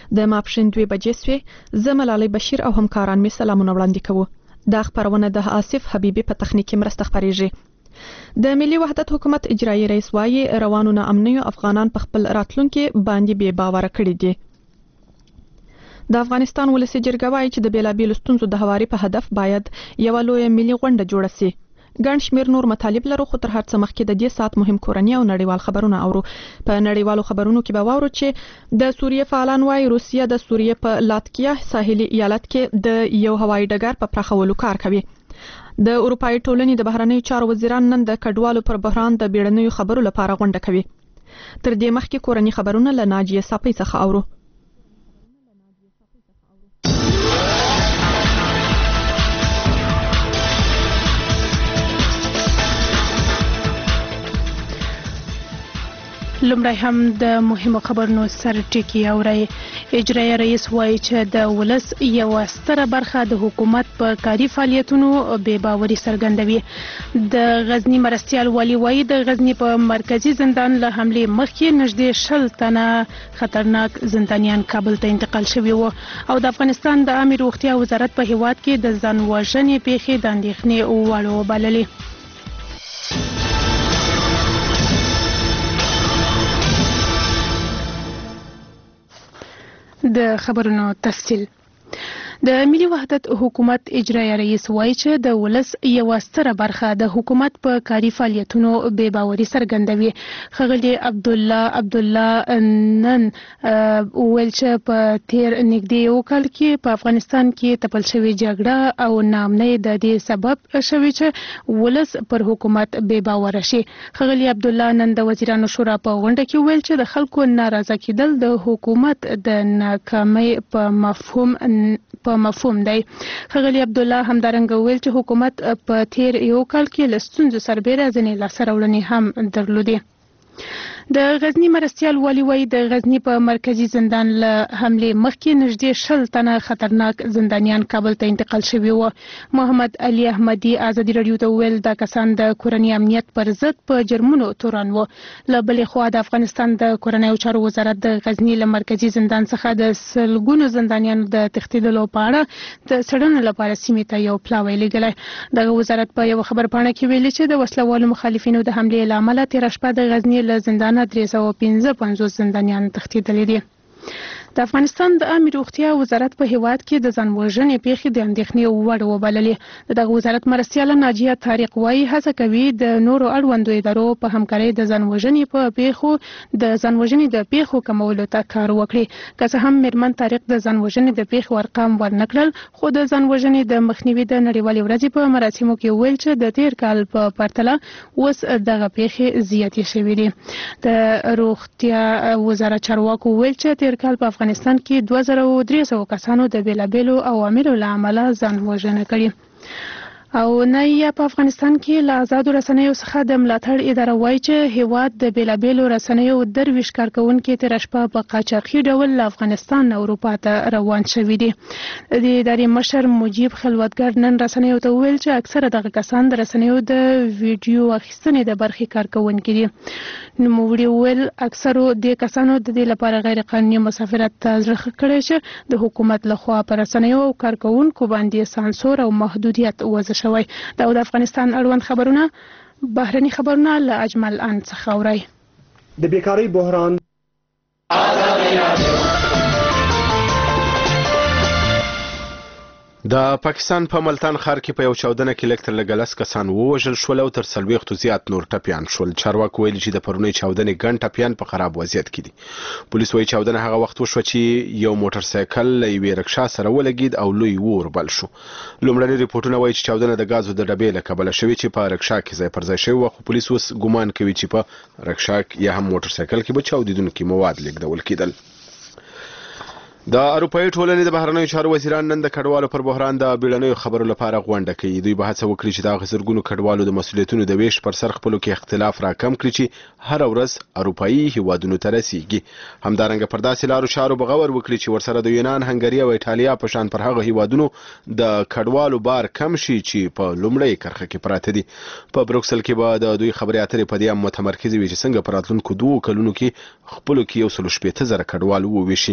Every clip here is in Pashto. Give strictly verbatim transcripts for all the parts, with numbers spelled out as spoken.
د ماپښین دوه بجې سوې. زه ملالۍ بشیر او همکاران می سلامونه وړاندې کوو. دا خبرونه د آصف حبیبي په تخنیکي مرسته خپریږي. د ملي وحدت حکومت اجرایي رئیس وایي روانو ناامنیو افغانان په خپل راتلونکي باندې بې باوره کړي دي. د افغانستان ولسي جرګه وایي چې د بیلابیلو ستونزو د هواري په هدف باید یوه لویه ملي غونډه جوړه سي. ګڼ شمېر نور مطالب لرو خو تر هر څه مخکې د دې ساعت مهم کورني او نړیوال خبرونه اورو. په نړیوالو خبرونو کې به واورو چې د سوریې فعالان وایي روسیه د سوریې په لاتکیا ساحلي ایالت کې د یو هوایي ډګر په پراخولو کار کوي. د اروپایي ټولنې د بهرنیو چارو وزیران نن د کډوالو پر بحران د بیړنیو خبرو لپاره غونډه کوي. تر دې مخکې کورني خبرونه له ناجیه صافی څخه اورو. لومړی هم د مهمو خبرونو سر ټکی اورئ. اجرایي رئیس وایي چې د ولس یوه ستره برخه د حکومت په کاري فعالیتونو بې باوري څرګندوي. د غزني مرستیال والي وایي د غزني په مرکزي زندان له حملې مخکې نږدې شل تنه خطرناک زندانیان کابل ته انتقال شوي وو او د افغانستان د عامې روغتیا وزارت په هیواد کې د ځان وژنې پیښې د اندېښنې وړ وبللې. د خبرونو تفصیل. د ملي وحدت حکومت اجرایي رئیس وایي چې د ولس یوه ستره برخه د حکومت په کاري فعالیتونو بې باوري څرګندوي. ښاغلي عبدالله عبدالله نن وویل چې په تیر نږدې یو کال کې په افغانستان کې تپل شوې جګړه او ناامنۍ د دې سبب شوي چې ولس پر حکومت بې باوره شي. ښاغلي عبدالله نن د وزیرانو شورا په غونډه کې وویل چې د خلکو ناراضه کېدل د حکومت د ناکامۍ په مفهوم په مفهوم دی. ښاغلي عبدالله همدارنګه وویل چې حکومت په تیر یو کال کې له ستونزو سربیره ځینې لاسته راوړنې هم درلودې. د غزنی مرستیال والي وایي د غزنی په مرکزی زندان له حملې مخکې نږدې شل تنه خطرناک زندانیان کابل ته انتقال شوي وو. محمد علي احمدي ازادي رادیو ته وویل دا کسان د کورني امنیت پر ضد په جرمونو تورن وو. له بلې خوا د افغانستان د کورنیو چارو وزارت د غزنی له مرکزی زندان څخه د سلګونو زندانیانو د تښتېدلو په اړه د څېړنې لپاره سیمې ته یو پلاوی لېږلی. دغه وزارت په یوه خبرپاڼه کې ویلي چې د وسلوالو مخالفینو د حملې له امله تېره شپه د غزنی له زندان درې سوه پنځه پنځوس زندانیان تښتېدلي دي. د افغانستان د عامې روغتیا وزارت په هیواد کې د ځان وژنې پیښې د اندېښنې وړ وبللې. د دغه وزارت مرستیاله ناجیه طارق وایي هڅه کوي د نورو اړوندو ادارو په همکارۍ د ځان وژنې په پیښو د ځان وژنې د پیښو کمولو ته کار وکړي. که څه هم میرمن طارق د ځان وژنې د پیښو ارقام ورنکړل خو د ځان وژنې د مخنیوي د نړیوالې ورځې په مراسمو کې وویل چې د تیر کال په پرتله اوس دغه پیښې زیاتې شوې دي. د روغتیا وزارت چارواکو وویل چې تیر کال په افغانستان کې دوه زره درې سوه کسانو د بیلابیلو عواملو له امله ځان وژنه کړې. او نه یا په افغانستان کې له آزادو رسنیو څخه د ملاتړ اداره وایي چې هیواد د بیلابیلو رسنیو درویش کارکونکي تېره شپه په قاچاقي ډول له افغانستان نه اروپا ته روان شوي دي. د ادارې مشر مجیب خلوتګر نن رسنیو ته وویل چې اکثره دغه کسان د رسنیو د ویډیو اخیستنې د برخې کارکونکي دي. نوموړي وویل اکثرو دې کسانو د دې لپاره غیر قانوني مسافرت ته زړه کړی چې د حکومت لخوا په رسنیو او کارکونکو باندې سانسور او محدودیت وضع شوی. دا د افغانستان اړوند خبرونه. بهرني خبرونه له اجمل ان څخه اورئ. د بیکاری بحران د پاکستان په ملتان ښار کې په یو چاودنه کې لږ تر لږه لس کسان ووژل شول او تر څلوېښتو زیات نور ټپیان شول. چارواکو ویلي چې د پرونۍ چاودنې ګڼ ټپیان په خراب وضعیت کې دي. پولیس وایي چاودنه هغه وخت وشوه چې یو موټر سایکل له یوې رکشا سره ولګید او لوی اور بل شو. لومړني ریپورټونه وایي چې چاودنه د ګازو د ډبې له کبله شوې چې په رکشا کې ځای پر ځای شوې وه، خو پولیس اوس ګمان کوي چې په رکشا یا هم موټر سایکل کې به چاودېدونکي مواد لیږدول کېدل. د اروپایي ټولنې د بهرنیو چارو وزیران نن د کډوالو پر بحران د بیړنیو خبرو لپاره غونډه کوي. دوی به هڅه وکړي چې د هغه زرګونو کډوالو د مسؤلیتونو د ویش پر سر خپلو کې اختلاف راکم کړي چې هره ورځ اروپایي هیوادونو ته رسیږي. همدارنګه پر داسې لارو چارو به غور وکړي چې ورسره د یونان، هنګري او ایټالیا په شان پر هغه هیوادونو د کډوالو بار کم شي چې په لومړۍ کرښه کې پراته دي. په بروکسل کې به د دوی خبرې اترې په دې متمرکزې وي چې څنګه په راتلونکو دوو کلونو کې خپلو کې یو سل شپېته زره کډوال وویشي.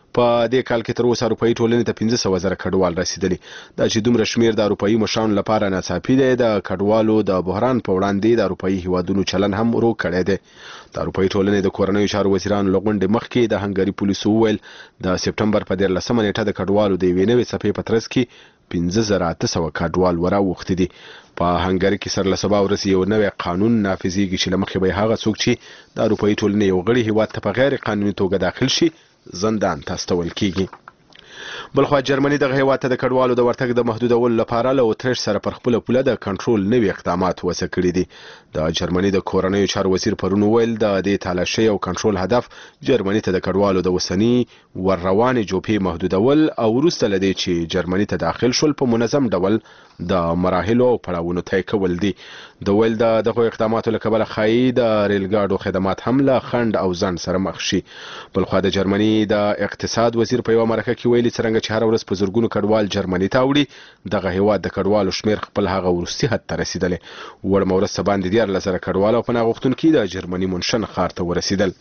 په دې کال کې تر اوسه اروپאי ټولنې ته پنځه سوه زره کډوال رسیدلي. دا چې دومره شمیر د اروپאי مشرانو لپاره ناڅاپي دی. د کډوالو د بحران په وړاندې د اروپאי هیوادونو چلن هم ورو کړی دی. د اروپאי ټولنې د کورنیو چارو وزیرانو لغونډې مخکې د هنګري پولیسو وویل د سپټمبر په دیارلسمه نیټه د کډوالو د یوې نوې څپې په ترڅ کې پنځه زره اته سوه کډوال وراوښتي دي. په هنګري کې سر له سبا ورځې یو نوی قانون نافذیږي چې له مخې به هغه څوک چې د اروپאי ټولنې یو غړي هیواد ته په غیر قانوني توګه داخل شي زندان ته استول کیږي. بلخوا جرمني دغه هیواد ته د کډوالو د ورتګ د محدودولو لپاره له اتریش سره پر خپل پوله د کنټرول نوي اقدامات وسه کړي دي. د جرمني د کورنیو چارو وزیر پرون ویل د دې تالاشۍ او کنټرول هدف جرمني ته د کډوالو د وسنی ور روانې جوپې محدودول او وروسته لدی چې جرمني ته داخل شول په منظم ډول د مراحلو او پړاوونو طی کول دي. د ویل د دغه اقداماتو له کبله ښایي د ریلګاډو خدمات هم له خنډ او ځنډ سره مخ شي. بلخوا د جرمني د اقتصاد وزیر په یوه مرکه کې ویلي څرنګه چې هر ورځ په زرګونو کډوال جرمني ته وړي دغه هیواد د کډوالو شمیر خپل هغه وروستي حد ته رسیدلی. وړمه ورځ باندې دیارلس زره کډوال او پناه غوښتونکي د جرمني منشن ښار ته ورسیدل.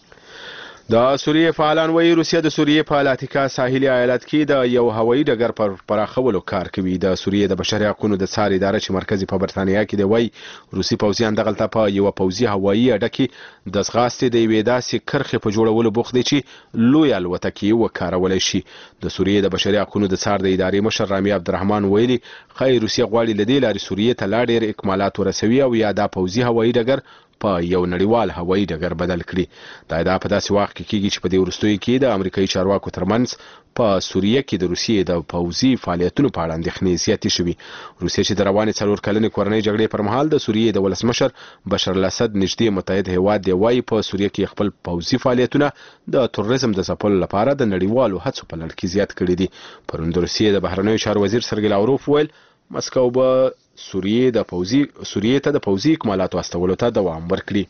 د سوریې فعالان وایي روسیه د سوریې په لاتیکا ساحلي ایالت کې د یو هوایي ډګر پر پراخولو کار کوي. د سوریې د بشري حقوقو د څار اداره چې مرکزي په برتانیا کې دی وایي روسي پوځیان دغلته په یو پوځي هوایي اډه کې د ځغاستې د یوې داسې کرښې په جوړولو بوخت دی چې لوی الوتکې وکارولی شي. د سوریې د بشري حقوقو د څار د ادارې مشر رامي عبدالرحمن ویلي ښایي روسیه غواړي له دې لارې سوریې ته لا ډېر اکمالات ورسوي او یا دا پوځي هوایي ډګر په یو نړیوال هوایي ډګر بدل کړي. دا ادعا په داسې وخت کې کیږي چې په دې وروستیو کې د امریکایي چارواکو ترمنځ په سوریه کې د روسیې د پوځي فعالیتونو په اړه اندېښنې زیاتې شوي. روسیه چې د روانې څلور کلنې کورنۍ جګړې پر مهال د سوریې د ولسمشر بشر الاسد نږدې متحد هیواد دی وایي په سوریه کې خپل پوځي فعالیتونه د تروریزم د ځپلو لپاره د نړیوالو هڅو په لړ کې زیات کړي دي. پرون د روسیې د بهرنیو چارو وزیر سرګی لاوروف ویل مسکو به سوریې د پوځي سوریې ته د پوځي اکمالاتو استولو ته دوام ورکړي.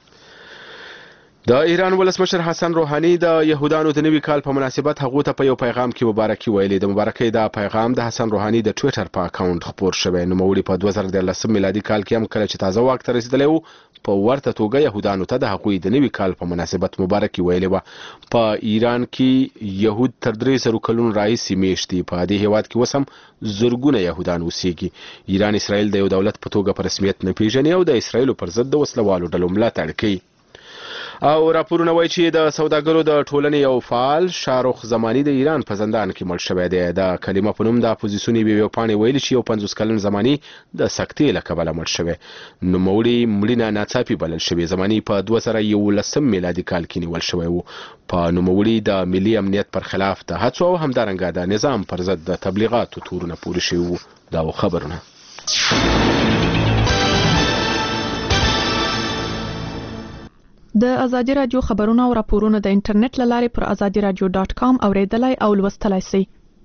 د ایران ولسمشر حسن روحاني د يهودانو د نوي کال په مناسبت هغه ته په یو پیغام کې مبارکي ویلې. د مبارکۍ دا پیغام د حسن روحاني د ټوئیټر په اکاونټ خپور شوی. نو مولي په دوه زره دیارلس میلادي کال کې هم کله چې تازه واک ته رسیدلی وو په ورته توګه يهودانو ته د هغوی د نوي کال په مناسبت مبارکي ویلې وه. په ایران کې يهود تر درې زره کلونو راهیسې میشت دي. په دې هیواد کې اوس هم زرګونه يهودان اوسېږي. ایران اسرائیل د یو دولت په توګه په رسمیت نه پیژني او د اسرائیلو پر ضد د وسلوالو ډلو ملاتړ کوي. او راپورونه وایي چې د سوداګرو د ټولنې یو فعال شاروخ زمانی د ایران په زندان کې مړ شوی دی. د کلمه په نوم د اپوزیسیون یوې پاڼې ویلي چې یو پنځوس کلن زمانی د سکتې له کبله مړ شوی. نوموړي مړینه ناڅاپي بلل شوې. زمانی په دوه زره یولسم میلادي کال کې نیول شوی و. په نوموړي د ملي امنیت پر خلاف د هڅو او همدارنګه د نظام پر ضد د تبلیغاتو تورونه پورې شوي وو. دا و خبرونه. د ازادي رادیو خبرونه او راپورونه د انټرنیټ له لارې پر ازادي رادیو ډاټ کام اوریدلای او لوستلای شئ.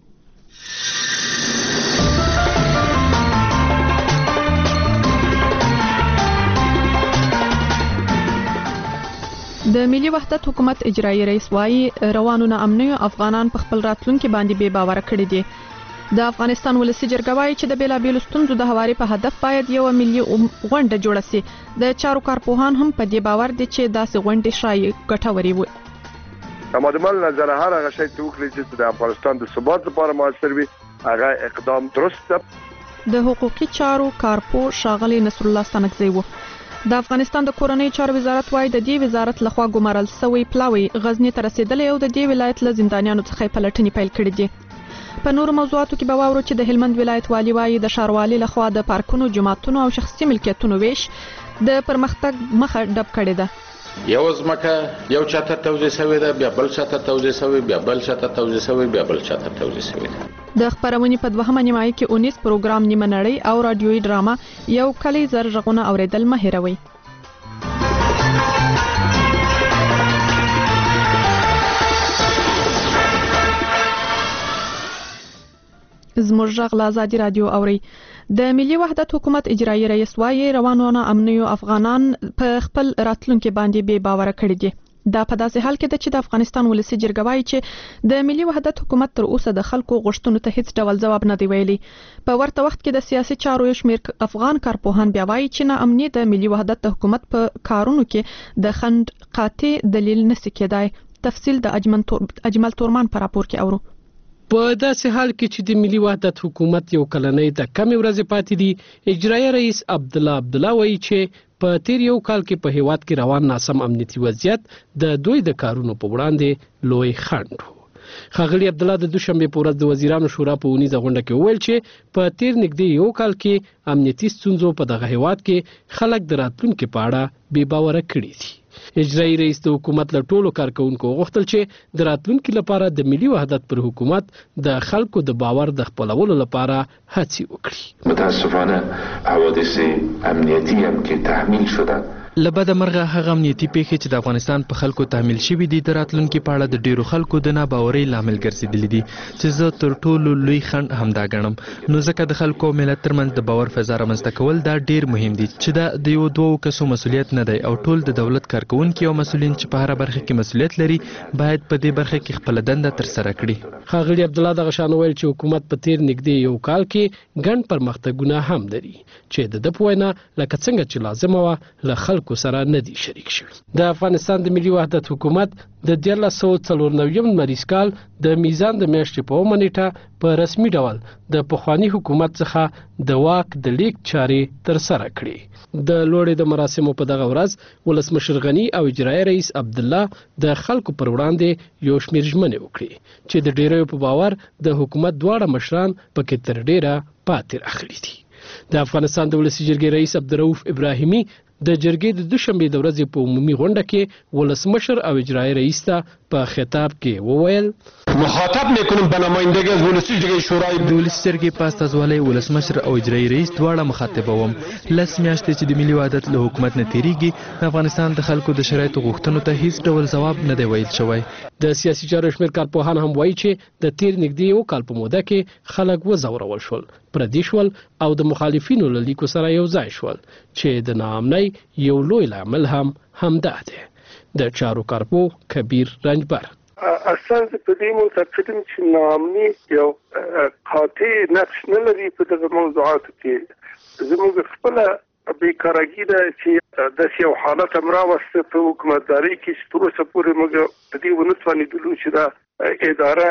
د ملي وحدت حکومت اجرایي رئیس وایي روانو ناامنیو افغانان په خپل راتلونکي باندې بې باوره کړي دي. د افغانستان ولسی جرګه وایي چې د بیلابیلو ستونزو د هواري په هدف باید یو ملي غونډه جوړه شي. د چارو کارپوهان هم په دې باور دي چې داسې غونډې شایي ګټورې وي. تمام نظر هر هغه شی چې وکړي چې د افغانستان د ثبات لپاره موثر وي هغه اقدام درست ده. د حقوقي چارو کارپو ښاغلي نصر الله ستانکزی و. د افغانستان د کورنۍ چارو وزارت وایي د دې وزارت لخوا ګمارل شوی پلاوی غزنی ته رسیدلی او د دې ولایت له زندانیانو څخه پلټنې پیل کړې دي. په نورو موضوعاتو کې به واورو چې د هلمند ولایت والی وایي د ښاروالۍ لخوا د پارکونو، جوماتونو او شخصي ملکیتونو ویش د پرمختګ مخه ډب کړې ده. یو ځمکه یو چاته توزیع شوې ده، بیا بل چاته توزیع شوې، بیا بل چاته توزیع شوې، بیا بل چاته توزیع شوې ده. د خبرونې په دوهمه نیمایي کې اونیس پروګرام نیمه نړۍ او رادیویي ډراما یو کلی زر غږونه اوریدل مه هېروئ. زموږ غږ له ازادي رادیو اوري. د ملي وحدت حکومت اجرایي رئیس وایي روانو ناامنیو افغانان په خپل راتلونکي باندې بې باوره کړي دي. دا په داسې حال کې ده چې د افغانستان ولسی جرګه وایي چې د ملي وحدت حکومت تر اوسه د خلکو غوښتنو ته هیڅ ډول ځواب نه دی ویلي. په ورته وخت کې د سیاسي چارو یو شمېر افغان کارپوهان بیا وایي چې ناامني د ملي وحدت حکومت په کارونو کې د خنډ قاطع دلیل نشي کېدای. تفصیل د اجمل تور... اجمل تورمان پر راپور کې اورو. په داسې حال کې چې د ملي وحدت حکومت یو کلنۍ د کمې ورځې پاتې دي، اجرایه رئیس عبدالله عبدالله وایي چې په تیر یو کال کې په هیواد کې روان ناسم امنیتي وضعیت د دوی د کارونو په وړاندې لوی خنډ و. ښاغلي عبدالله د دوشنبې په ورځ د وزیرانو شورا په اونیزه غونډه کې وویل چې په تیر نږدې یو کال کې امنیتي ستونزو په دغه هیواد کې خلک د راتلونکي په اړه بې باوره کړي دي. اجرایي رئیس د حکومت له ټولو کارکونکو غوښتل چې د راتلونکي لپاره د ملي وحدت پر حکومت د خلکو د باور د خپلولو لپاره هڅې وکړي. متاسفانه حوادث امنیتی هم که تحمیل شده لبد مرغه هغه امنیتي پیښې چې د افغانستان په خلکو تحمیل شوي دي د راتلونکي په اړه د ډیرو خلکو د ناباورۍ لامل ګرځېدلي دي چې زه تر ټولو لوی خنډ همدا ګڼم. نو ځکه د خلکو او ملت ترمنځ د باور فضا رامنځته کول دا ډیر مهم دي چې دا د یو دوو کسو مسولیت نه دی او ټول د دولت کارکونکي او مسؤلین چې په هره برخه کې مسولیت لري باید په دې برخه کې خپل دنده ترسره کړي. ښاغلي عبدالله دغه شان ویل چې حکومت په تیر نږدې یو کال کې ګڼ پرمختګونه هم لري چې د ده په وینا لکه څنګه چې لازمه وه له خلکو سره نه دي شریک شوي. د افغانستان د ملي وحدت حکومت د دیارلس سوه څلور نوي لمریز کال د میزان د میاشتې په اومه نیټه په رسمي ډول د پخواني حکومت څخه د واک د لیږد چارې ترسره کړې. د لوړې د مراسمو په دغه ورځ ولسمشر غني او اجرایي رئیس عبدالله د خلکو پر وړاندې یو شمېر ژمنې وکړې چې د ډیریو په باور د حکومت دواړه مشران پکې تر ډیره پاتې راغلي دي. د افغانستان د ولسي جرګې رئیس عبدالرؤف ابراهیمي د جرګې د دوشنبې د ورځې په عمومي غونډه کې ولسمشر او اجرایي رئیس ته په خطاب کې وویل مخاطب میکنم به نمایندگی از ولسی جرګې شورای د ولسي جرګې په استازولۍ ولسمشر او اجرایي رئیس دواړه مخاطبوم. لس میاشتې چې د ملي وحدت له حکومت نه تیریږي د افغانستان د خلکو د شرایطو غوښتنو ته هیڅ ډول ځواب نه دی ویل شوی. د سیاسي چارو شمېر کارپوهان هم وایي چې د تیر نږدې یو کال په موده کې خلک وځورول شول، پردي شول او د مخالفینو له لیکو سره یو ځای شول چې د ناامنۍ یو لوی لامل هم همدا دی. د چارو کارپو کبیر رنجبر اصلا په دې معتقدم چې ناامني یو قاطع نقش نه لري په دغه موضوعاتو کې. زموږ خپله بیکارګي ده چې داسې یو حالت هم راوسته په حکومتدارۍ کې چې تر اوسه پورې موږ په دې ونه توانېدلو چې دا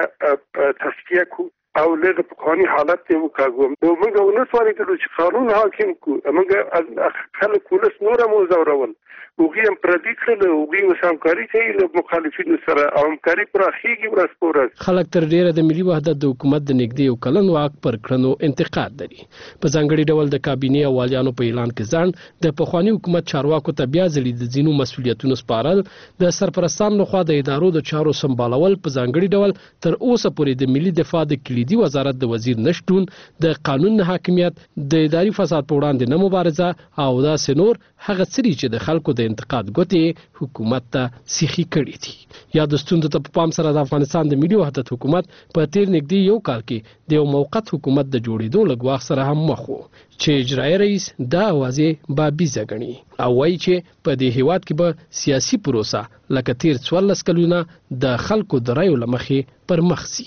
اداره تصفیه کړو او لږ پخواني حالت ته وکاږو. نو موږ ونه توانېدلو چې قانون حاکم کړو. موږ خلک ولس نور هم وځورول، هغوی هم پردي کړل، هغوی اوس همکاري کوي له مخالفینو سره او همکاري پراخېږي ورځ په ورځ. خلک تر ډیره د ملي وحدت د حکومت د نږدې یو کلن واک پر کړنو انتقاد لري. په ځانګړي ډول د کابینې او والیانو په اعلان کې ځان د پخواني حکومت چارواکو ته بیا ځلې د ځینو مسؤلیتونو سپارل، د سرپرستانو لخوا د ادارو د چارو سمبالول، په ځانګړي ډول تر اوسه پورې د ملي دفاع د کلیدي وزارت د وزیر نشتون، د قانون نه حاکمیت، د اداري فساد په وړاندې نه مبارزه او داسې نور هغه څه چې د خلکو د انتقاد ګوتې حکومت ته سیخي کړي دي. یا د ستونزو ته په پام سره د افغانستان د ملي وحدت حکومت په تیر نږدې یو کال کې د یو موقت حکومت د جوړېدو له ګواښ سره هم مخ و چې اجرایي رئیس دا اوازې بابیزه ګڼي او وایي چې په دې هیواد کې به سیاسي پروسه لکه تیر څوارلس کلونه د خلکو د رایو له مخې پر مخ ځي.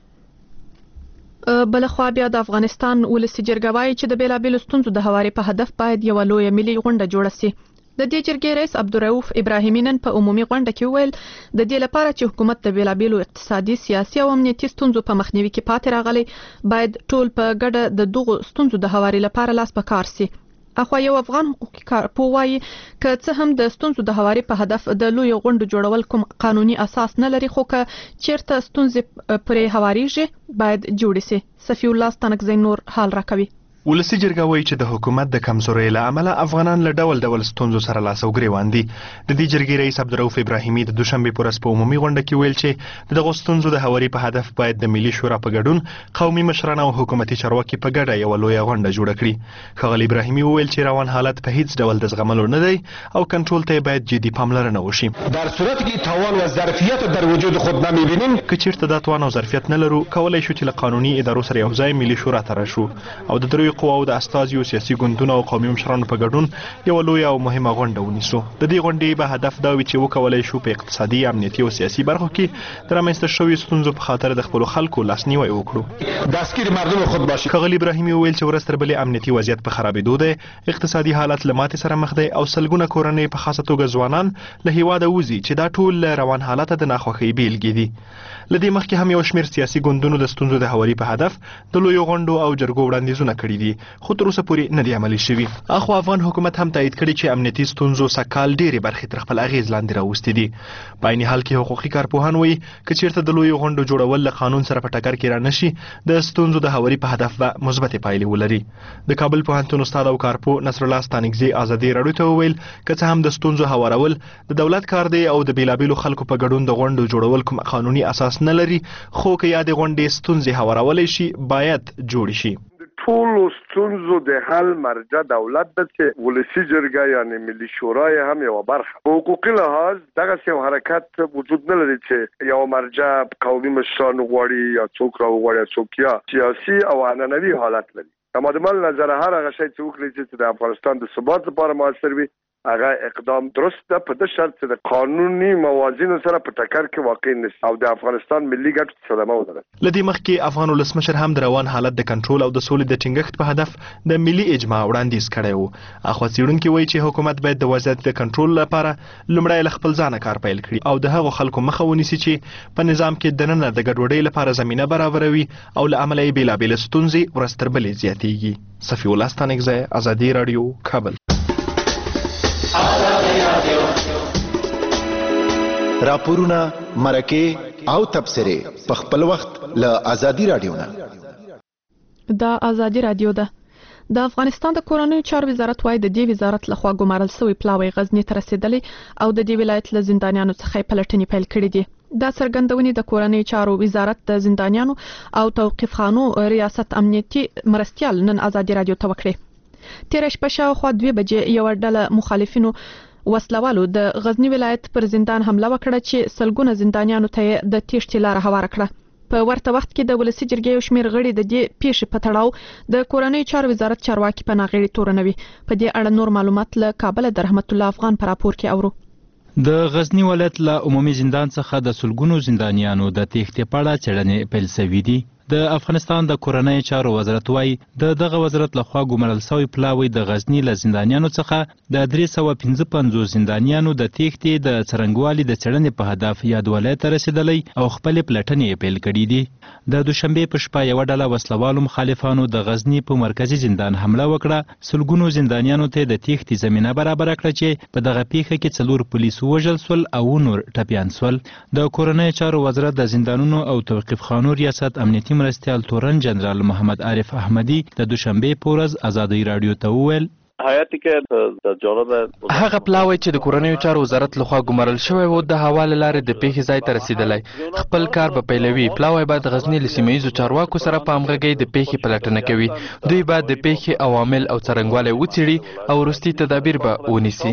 بلخوا بیا د افغانستان ولسي جرګه وایي چې د بیلابیلو ستونزو د هواري په هدف باید یو لویه ملي غونډه جوړه شي. د دې جرګې رئیس عبدالرؤف ابراهیمي نن په عمومي غونډه کې وویل د دې لپاره چې حکومت د بیلابیلو اقتصادي، سیاسي او امنیتي ستونزو په مخنیوي کې پاتې راغلی، باید ټول په ګډه د دغو ستونزو د هواري لپاره لاس په کار سي. اخوا یو افغان حقوقي کارپوه وایي که څه هم د ستونزو د هواري په هدف د لوی غونډو جوړول کوم قانوني اساس نه لري، خو که چیرته ستونزې پرې هواریږي باید جوړې سي. صفی الله ستانکزی نور حال راکوي. ولسي جرګه وایي چې د حکومت د کمزورۍ له امله افغانان له ډول ډول ستونزو سره لاس او ګریوان دي. د دې جرګې رئیس عبدالرؤف ابراهیمي د دوشنبې په ورځ په عمومي غونډه کې ویل چې د دغو ستونزو د هواري په هدف باید د ملي شورا په ګډون قومي مشران او حکومتي چارواکي په ګډه یوه لویه غونډه جوړه کړي. ښاغلي ابراهیمي وویل چې روان حالت په هیڅ ډول د زغملو نه دی او کنټرول ته باید جدي پاملرنه وشي. در صورتی که توان و ظرفیت در وجود خود نمیبینیم، که چیرته دا توان او ظرفیت نه لرو، کولای شو چې له قانوني ادارو سره یو ځای ملي شورا ته راشو او د دریو قواو د استازیو سیاسي ګوندونو او قومي مشرانو په ګډون یوه لویه او مهمه غونډه ونیسو. د دې غونډې به هدف دا وي چې وکولی شو په اقتصادي، امنیتي او سیاسي برخو کې د رامنځته شویو ستونزو په خاطر د خپلو خلکو لاسنیوی وکړو. دستگیر مردم خود باشید. ښاغلي ابراهیمي وویل چې ورځ تر بلې امنیتي وضعیت په خرابېدو دی، اقتصادي حالت له ماتې سره مخ دی او سلګونه کورنۍ په خاصه توګه ځوانان له هیواده وځي چې دا ټول له روان حالته د ناخوښۍ بیلګې دي. له دې مخکې هم یو شمېر سیاسي ګوندونو د ستونزو د هواري په هدف د لویو غونډو او جرګو وړاندیزونه کړي دي، خو تر اوسه پورې نه دي عملي شوي. اخو افغان حکومت هم تایید کړي چې امنیتي ستونزو سږکال ډېرې برخې تر خپل اغېز لاندې راوستې دي. په عین حال کې حقوقي کارپوهان وایي که چېرته د لویو غونډو جوړول له قانون سره په ټکر کې رانشي، د ستونزو د هواري په هدف به مثبتې پایلې ولري. د کابل پوهنتون استاد او کارپو نصرالله ستانکزي ازادي راډیو ته وویل که څه هم د ستونزو هوارول د دولت کار دی او د بېلابېلو خلکو په ګډون د غونډو جوړول کوم قانوني اساس نه لري، خو که یادې غونډې ستونزې هوارولی شي باید جوړې شي. ټولو ستونزو د حل مرجع دولت ده چې ولسي جرګه یعنی ملي شورا هم یو برخه. په حقوقي لحاظ دغه یو حرکت وجود نه لري چې یو مرجع قومي مشران غواړي یا څوک راوغواړي یا څوک یا سیاسي او عنعنوي حالت لري. اما د مل نظر هر هغه شی چې وکړي چې د افغانستان د ثبات لپاره موثر وي هغه اقدام درست ده، په دې شرط چې د قانوني موازینو سره په ټکر کې واقع نشي او د افغانستان ملي ګټو صدمه ونه رسوي. له دې مخکې افغان ولسمشر هم د روان حالت د کنټرول او د سولې د ټینګښت په هدف د ملي اجماع وړاندیز کړی و. اخوا څېړونکي وایي چې حکومت باید د وضعیت د کنټرول لپاره لومړی له خپل ځانه کار پیل کړي او د هغو خلکو مخه ونیسي چې په نظام کې دننه د ګډوډۍ لپاره زمینه برابروي او له امله یې بېلابېلې ستونزې ورځ تر بلې زیاتېږي. صفي الله ستانکزی، ازادي راډیو، کابل. راپورونه، مرکې او تبصرې په خپل وخت له ازادي راډیو نه. دا ازادي راډیو ده. د افغانستان د کورنیو چارو وزارت وايي د دې وزارت لخوا ګمارل شوی پلاوی غزنی ته رسیدلی او د دې ولایت له زندانیانو څخه پلټنې پیل کړې دي. دا څرګندونې د کورنیو چارو وزارت د زندانیانو او توقیف خانو ریاست امنیتي مرستیال نن ازادي راډیو ته وکړې. تیره شپه شاوخوا دوه بجې یو ډله مخالفینو وسلوالو د غزنی ولایت پر زندان حمله وکړه چې سلګونه زندانیانو ته د تېښتې لاره هواره کړه. په ورته وخت کې د ولسي جرګې یو شمېر غړي د دې پیښې په تړاو د کورنیو چارو وزارت چارواکي په ناغېړي تورنوي. په دې اړه نور معلومات له کابل د رحمت الله افغان په راپور کې اورو. د غزنی ولایت له عمومي زندان څخه د سلګونو زندانیانو د تېښتې په اړه څېړنې پیل شوې دي. د افغانستان د کورنیو چارو وزارت وايي د دغه وزارت لخوا ګمارل شوی پلاوی د غزنی له زندانیانو څخه د درې سوه پنځه پنځوس زندانیانو د تېښتې د څرنګوالي د څېړنې په هدف یاد ولایت ته رسېدلی او خپلې پلټنې پیل کړي دي. د دوشنبې په شپه یوه ډله وسلوالو مخالفانو د غزنی په مرکزي زندان حمله وکړه. سلګونو زندانیانو ته د تېښتې زمینه برابره کړه چې په دغه پیښه کې څلور پولیس ووژل سول او نور ټپیان سول. د کورنیو چارو وزارت د زندانونو او توقیف خانو ریاست امنیتي مرستیال تورن جنرال محمد عارف احمدی د دوشنبې په ورځ ازادي راډیو ته وویل حیاتي کې د جوړه هغه پلاوی چې د کورنیو چارو وزارت لخوا ګمارل شوی و د حواله لارې د پیښې ځای ته رسیدلی. خپل کار به پیلوي. پلاوی باید غزنی له سیمه ییزو چارواکو سره په همغږۍ د پیښې پلټنه کوي. دوی باید د پیښې عوامل او څرنګوالی وڅېړي او وروستي تدابیر به ونیسي.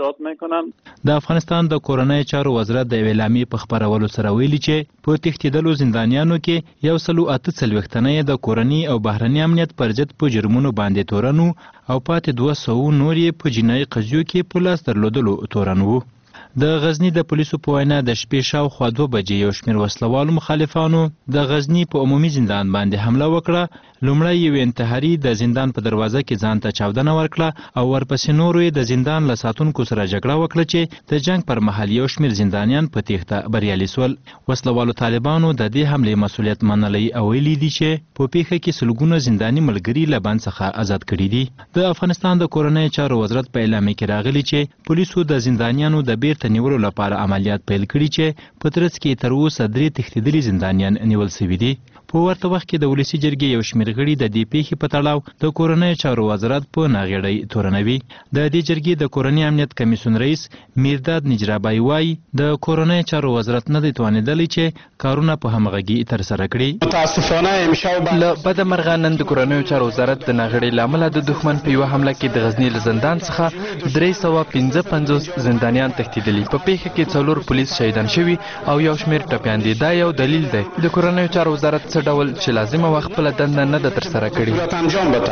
د افغانستان د کورنیو چارو وزارت د اعلامیې په خپرولو سره ویلي چې په تښتېدلو زندانیانو کې یو سلو اته څلوېښت تنه یې د کورني او بهرني امنیت پر ضد په جرمونو باندې تورن او پاتې دوه سوه نور یې په جنایي قضیو کې په لاس درلودلو تورن وو. د غزنی د پولیسو په وینا د شپې شاوخوا دوه بجې یو شمېر وسلوالو مخالفانو د غزنی په عمومي زندان باندې حمله وکړه. لومړی یو انتحاري د زندان په دروازه کې ځان ته چاودنه ورکړه او ورپسې نورو یې د زندان له ساتونکو سره جګړه وکړه چې د جنګ پر مهال یو شمېر زندانیان په تېښته بریالي سول. وسلوالو طالبانو د دې حملې مسؤلیت منلی او ویلي دي چې په پیښه کې سلګونه زنداني ملګري له بند څخه آزاد کړي دي. د افغانستان د کورنیو چارو وزارت په اعلامیه کې راغلي چې پولیسو د زندانیانو د بیرته نیولو لپاره عملیات پیل کړي چې په ترڅ کې تر اوسه درې تښتېدلي زندانیان نیول شوي دي. په ورته وخت کې د ولسي جرګې یو شمېر غړي د دې پیښې په تړاو د کورنیو چارو وزارت په ناغېړۍ تورنوي. د دې جرګې د کورني امنیت کمیسیون رئیس میرداد نجرابای وایي د کورنیو چارو وزارت نه دی توانېدلی چې کارونه په همغږي ترسره کړي. متاسفانه له بده مرغه نن د کورنیو چارو وزارت د ناغېړۍ له امله د دښمن په یوه حمله کې د غزني له زندان څخه درې سوه پنځه پنځوس زندانیان تښتېدلي. په پیښه کې څلور پولیس شهیدان شوي او یو شمېر ټپیان دي. دا یو دلیل دی. د کورنیو چارو وزارت څه ډول چې لازمه وه خپله دنده نه ده ترسره کړې.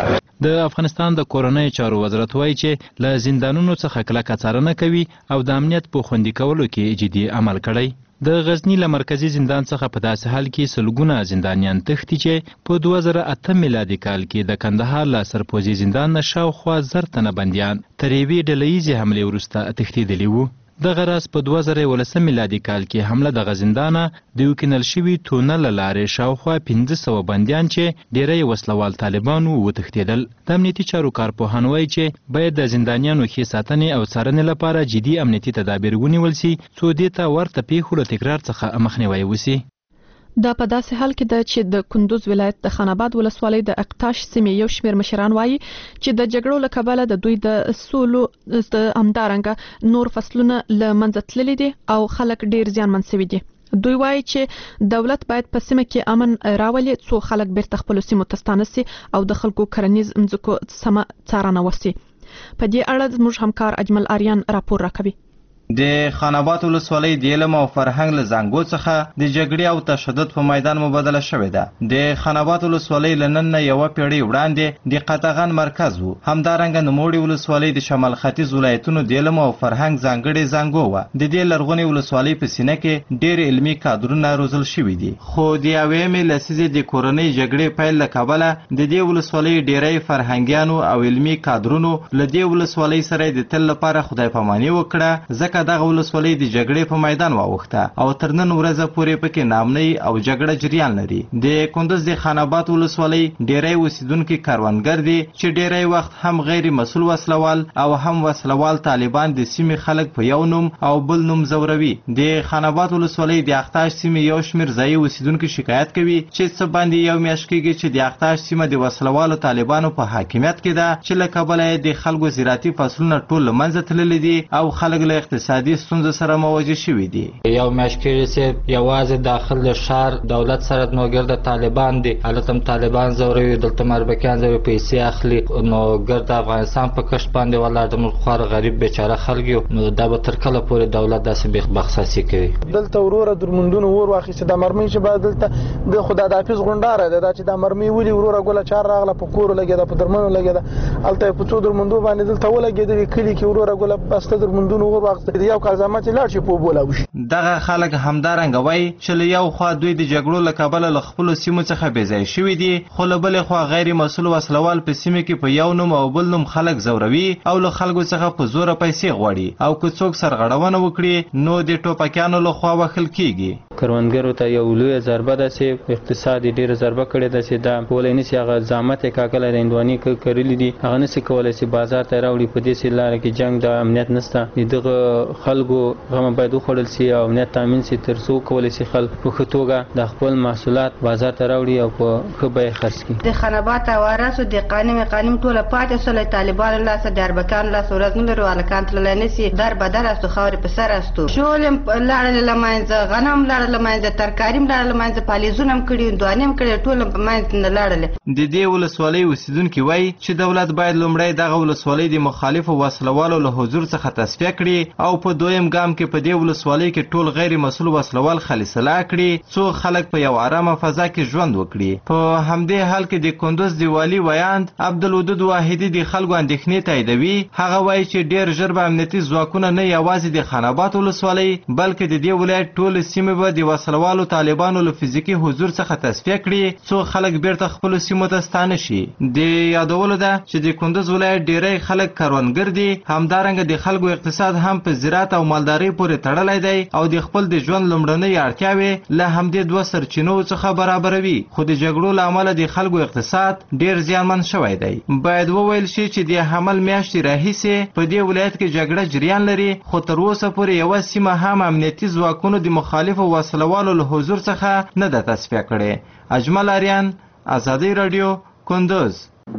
د افغانستان د کورنۍ چارو وزارت وایي چې له زندانونو څخه کلکه څارنه کوي او د امنیت په خوندي کولو کې جدي عمل کړی. د غزنی له مرکزی زندان څخه په داسې حال کې سلګونه زندانیان تښتي چې په دوه زره اته میلادي کال کې د کندهار له سرپوزي زندان نه شاوخوا زر تنه بندیان تر یوې ډله ییزې حملې وروسته تښتېدلي وو. دغه راز په دوه زره یولسم میلادي کال کې حمله د غزندانه د یو کینل شوي تونل له لارې شاوخوا پنځه سوه بندیان چې ډیری وسلوال طالبان وو وتښتېدل. د امنیتي چارو کارپوهان وایي چې باید د زندانیانو ښې ساتنې او څارنې لپاره جدي امنیتي تدابیر ونیول سي څو دې ته ورته پیښو له تکرار څخه مخنیوی وسي. دا په داسې حال کې ده چې د کندوز ولایت د خان آباد ولسوالۍ د اقتاش سیمې یو شمېر مشران وایي چې د جګړو له کبله د دوی د سولو د همدارنګه نور فصلونه له منځه تللي دي او خلک ډیر زیانمن شوي دي. دوی وایي چې دولت باید په سیمه کې امن راولي څو خلک بیرته خپل سیمو ته ستانه سي او د خلکو کرنیز مځکو سمه څارنه وسي. په دې اړه زموږ همکار اجمل آریان راپور راکوي. د خان آباد ولسوالۍ د علم او فرهنګ له زنګو څخه د جګړې او تشدد په میدان مبادله شوې ده. د خان آباد ولسوالۍ له نن نه یوه پیړۍ وړاندې د قطغن مرکز و. همدارنګه نوموړې ولسوالۍ د شمال ختیځ ولایتونو د علم او فرهنګ ځانګړې زنګو وه. د دې لرغونې ولسوالۍ په سینه کې ډېر علمي کادرونه روزل شوي دي، خو د یوې لسیزې د کورنۍ جګړې پیل له کبله د دې ولسوالۍ ډېری فرهنګیانو او علمي کادرونو له دې ولسوالۍ سره د تل لپاره خدای پاماني وکړه، ځکه دغه ولسوالۍ د جګړې په میدان واوښته او تر نن ورځه پورې پکې نامنۍ او جګړه جریان لري. د کندوز د خان آباد ولسوالۍ ډیری اوسیدونکي کروندګر دي چې ډیری وخت هم غیر مسؤل وسلوال او هم وسلوال طالبان د سیمې خلک په یو نوم او بل نوم زوروي. د خان آباد ولسوالۍ د اقتاش سیمې یو شمېر ځایي اوسیدونکي شکایت کوي چې څه باندې یو میاشت کېږي چې د اقتاش سیمه د وسلوالو طالبانو په حاکمیت کې ده، چې له کبله یې د خلکو زراعتي فصلونه ټول له منځه تللي دي او خلک له اقتصادي ستونزو سره مواجه شوي دي. یو میاشت کېږي چې یوازې داخل د ښار دولت سره نوګرده طالبان دي، هلته هم طالبان زوروي، دلته مربکیان زوروي، پیسې اخلي. نو ګرد افغانستان په کښت باندې ولاړ د ملک خوار غریب بیچاره خلک یو، نو دا به تر کله پورې دولت داسې بخساسي کوي؟ دلته وروره درمندونه ور واخیسته د مرمۍ چې باید دلته د خدای د حافظ غونډاره ده دا چې د مرمۍ ولي وروره ګله چار راغله په کور لګیده په درمنو لګیده هلته په څو درمندو باندې دلته ولګېدلې کلي کې وروره ګله بسته درمندونه ور واخیسته یو کال زحمت لاړ شي په بولا وشي. دغه خلک همدارنګه وایي چې له یو خوا دوی د جګړو له کبله له خپلو سیمو څخه بېځایه شوي دي، خو له بلې خوا غیر مسؤل وسلوال په سیمه کې په یو نوم او بل نوم خلک زوروي او له خلکو څخه په زوره پیسې غواړي او که څوک سرغړونه وکړي نو د ټوپکیانو له خوا وهل کیږي. کروندګرو ته یو لویه ضربه ده چې اقتصاد یې ډېره ضربه کړې ده چې دا کولی نشي هغه زحمت یې کاکله د هندواني کړلي دي هغه نشي کولی چې بازار ته راوړي. په دې لاره کې جنګ د امنیت نشته، د دغه خلکو غمه باید وخوړل سي او امنیت تامین سي تر څو کولی شي خلک په ښه توګه د خپل محصولات بازار ته راوړي او په ښه بیه خرڅ کړي. د خان آباد اوارسو د قانون قانون ټوله پاتې سول طالبانو لاسه د اربکان لاسه ورځ نه لرو الکان تللی نشي در بدر استو خاورې په سر استو شول لاړل لمانځه غنم لاړل لمانځه ترکاریم لاړل لمانځه پالیزونه هم کړي هندوانې هم کړي ټول په منځ نه لاړل. د دې ولسوالۍ اوسیدونکي وایي چې دولت باید لومړی دغه ولسوالۍ د مخالفو وسلوالو له حضور څخه تصفیه کړي او په دویم ګام کې په دې ولسوالۍ کې ټول غیر مسؤل وسلوال خالصلا کړي څو خلک په یو آرامه فضا کې ژوند وکړي. په همدې حال کې د کندوز د والي ویاند عبدالودود واحدي د خلکو اندېښنې تاییدوي. هغه وایي چې ډېر ژر به امنیتي ځواکونه نه یوازې د خان آباد ولسوالۍ بلکې د دې ولایت ټولې سیمې به د وسلوالو طالبانو له فزیکي حضور څخه تصفیه کړي څو خلک بیرته خپلو سیمو ته ستانه شي. د یادولو ده چې د کندوز ولایت ډېری خلک کروندګر دي، همدارنګه د خلکو اقتصاد هم په زراعت او مالدارۍ پورې تړلی دی او د خپل د ژوند لومړنۍ اړتیاوې له همدې دوه سرچینو څخه برابروي، خو د جګړو له امله د خلکو اقتصاد ډېر زیانمن شوی دی. باید وویل شي چې د حمل میاشتې راهیسې په دې ولایت کې جګړه جریان لري، خو تر اوسه پورې یوه سیمه هم امنیتي ځواکونو د مخالفو وسلوالو له حضور څخه نه ده تصفیه کړې. اجمل آریان، ازادي راډیو، کندوز.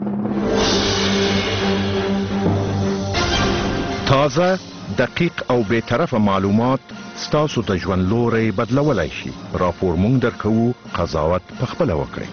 تازه، دقیق او بی‌طرفه معلومات ستاسو د ژوند لوری بدلولی شي. راپور مونږ درکوو، قضاوت پخپله وکړئ.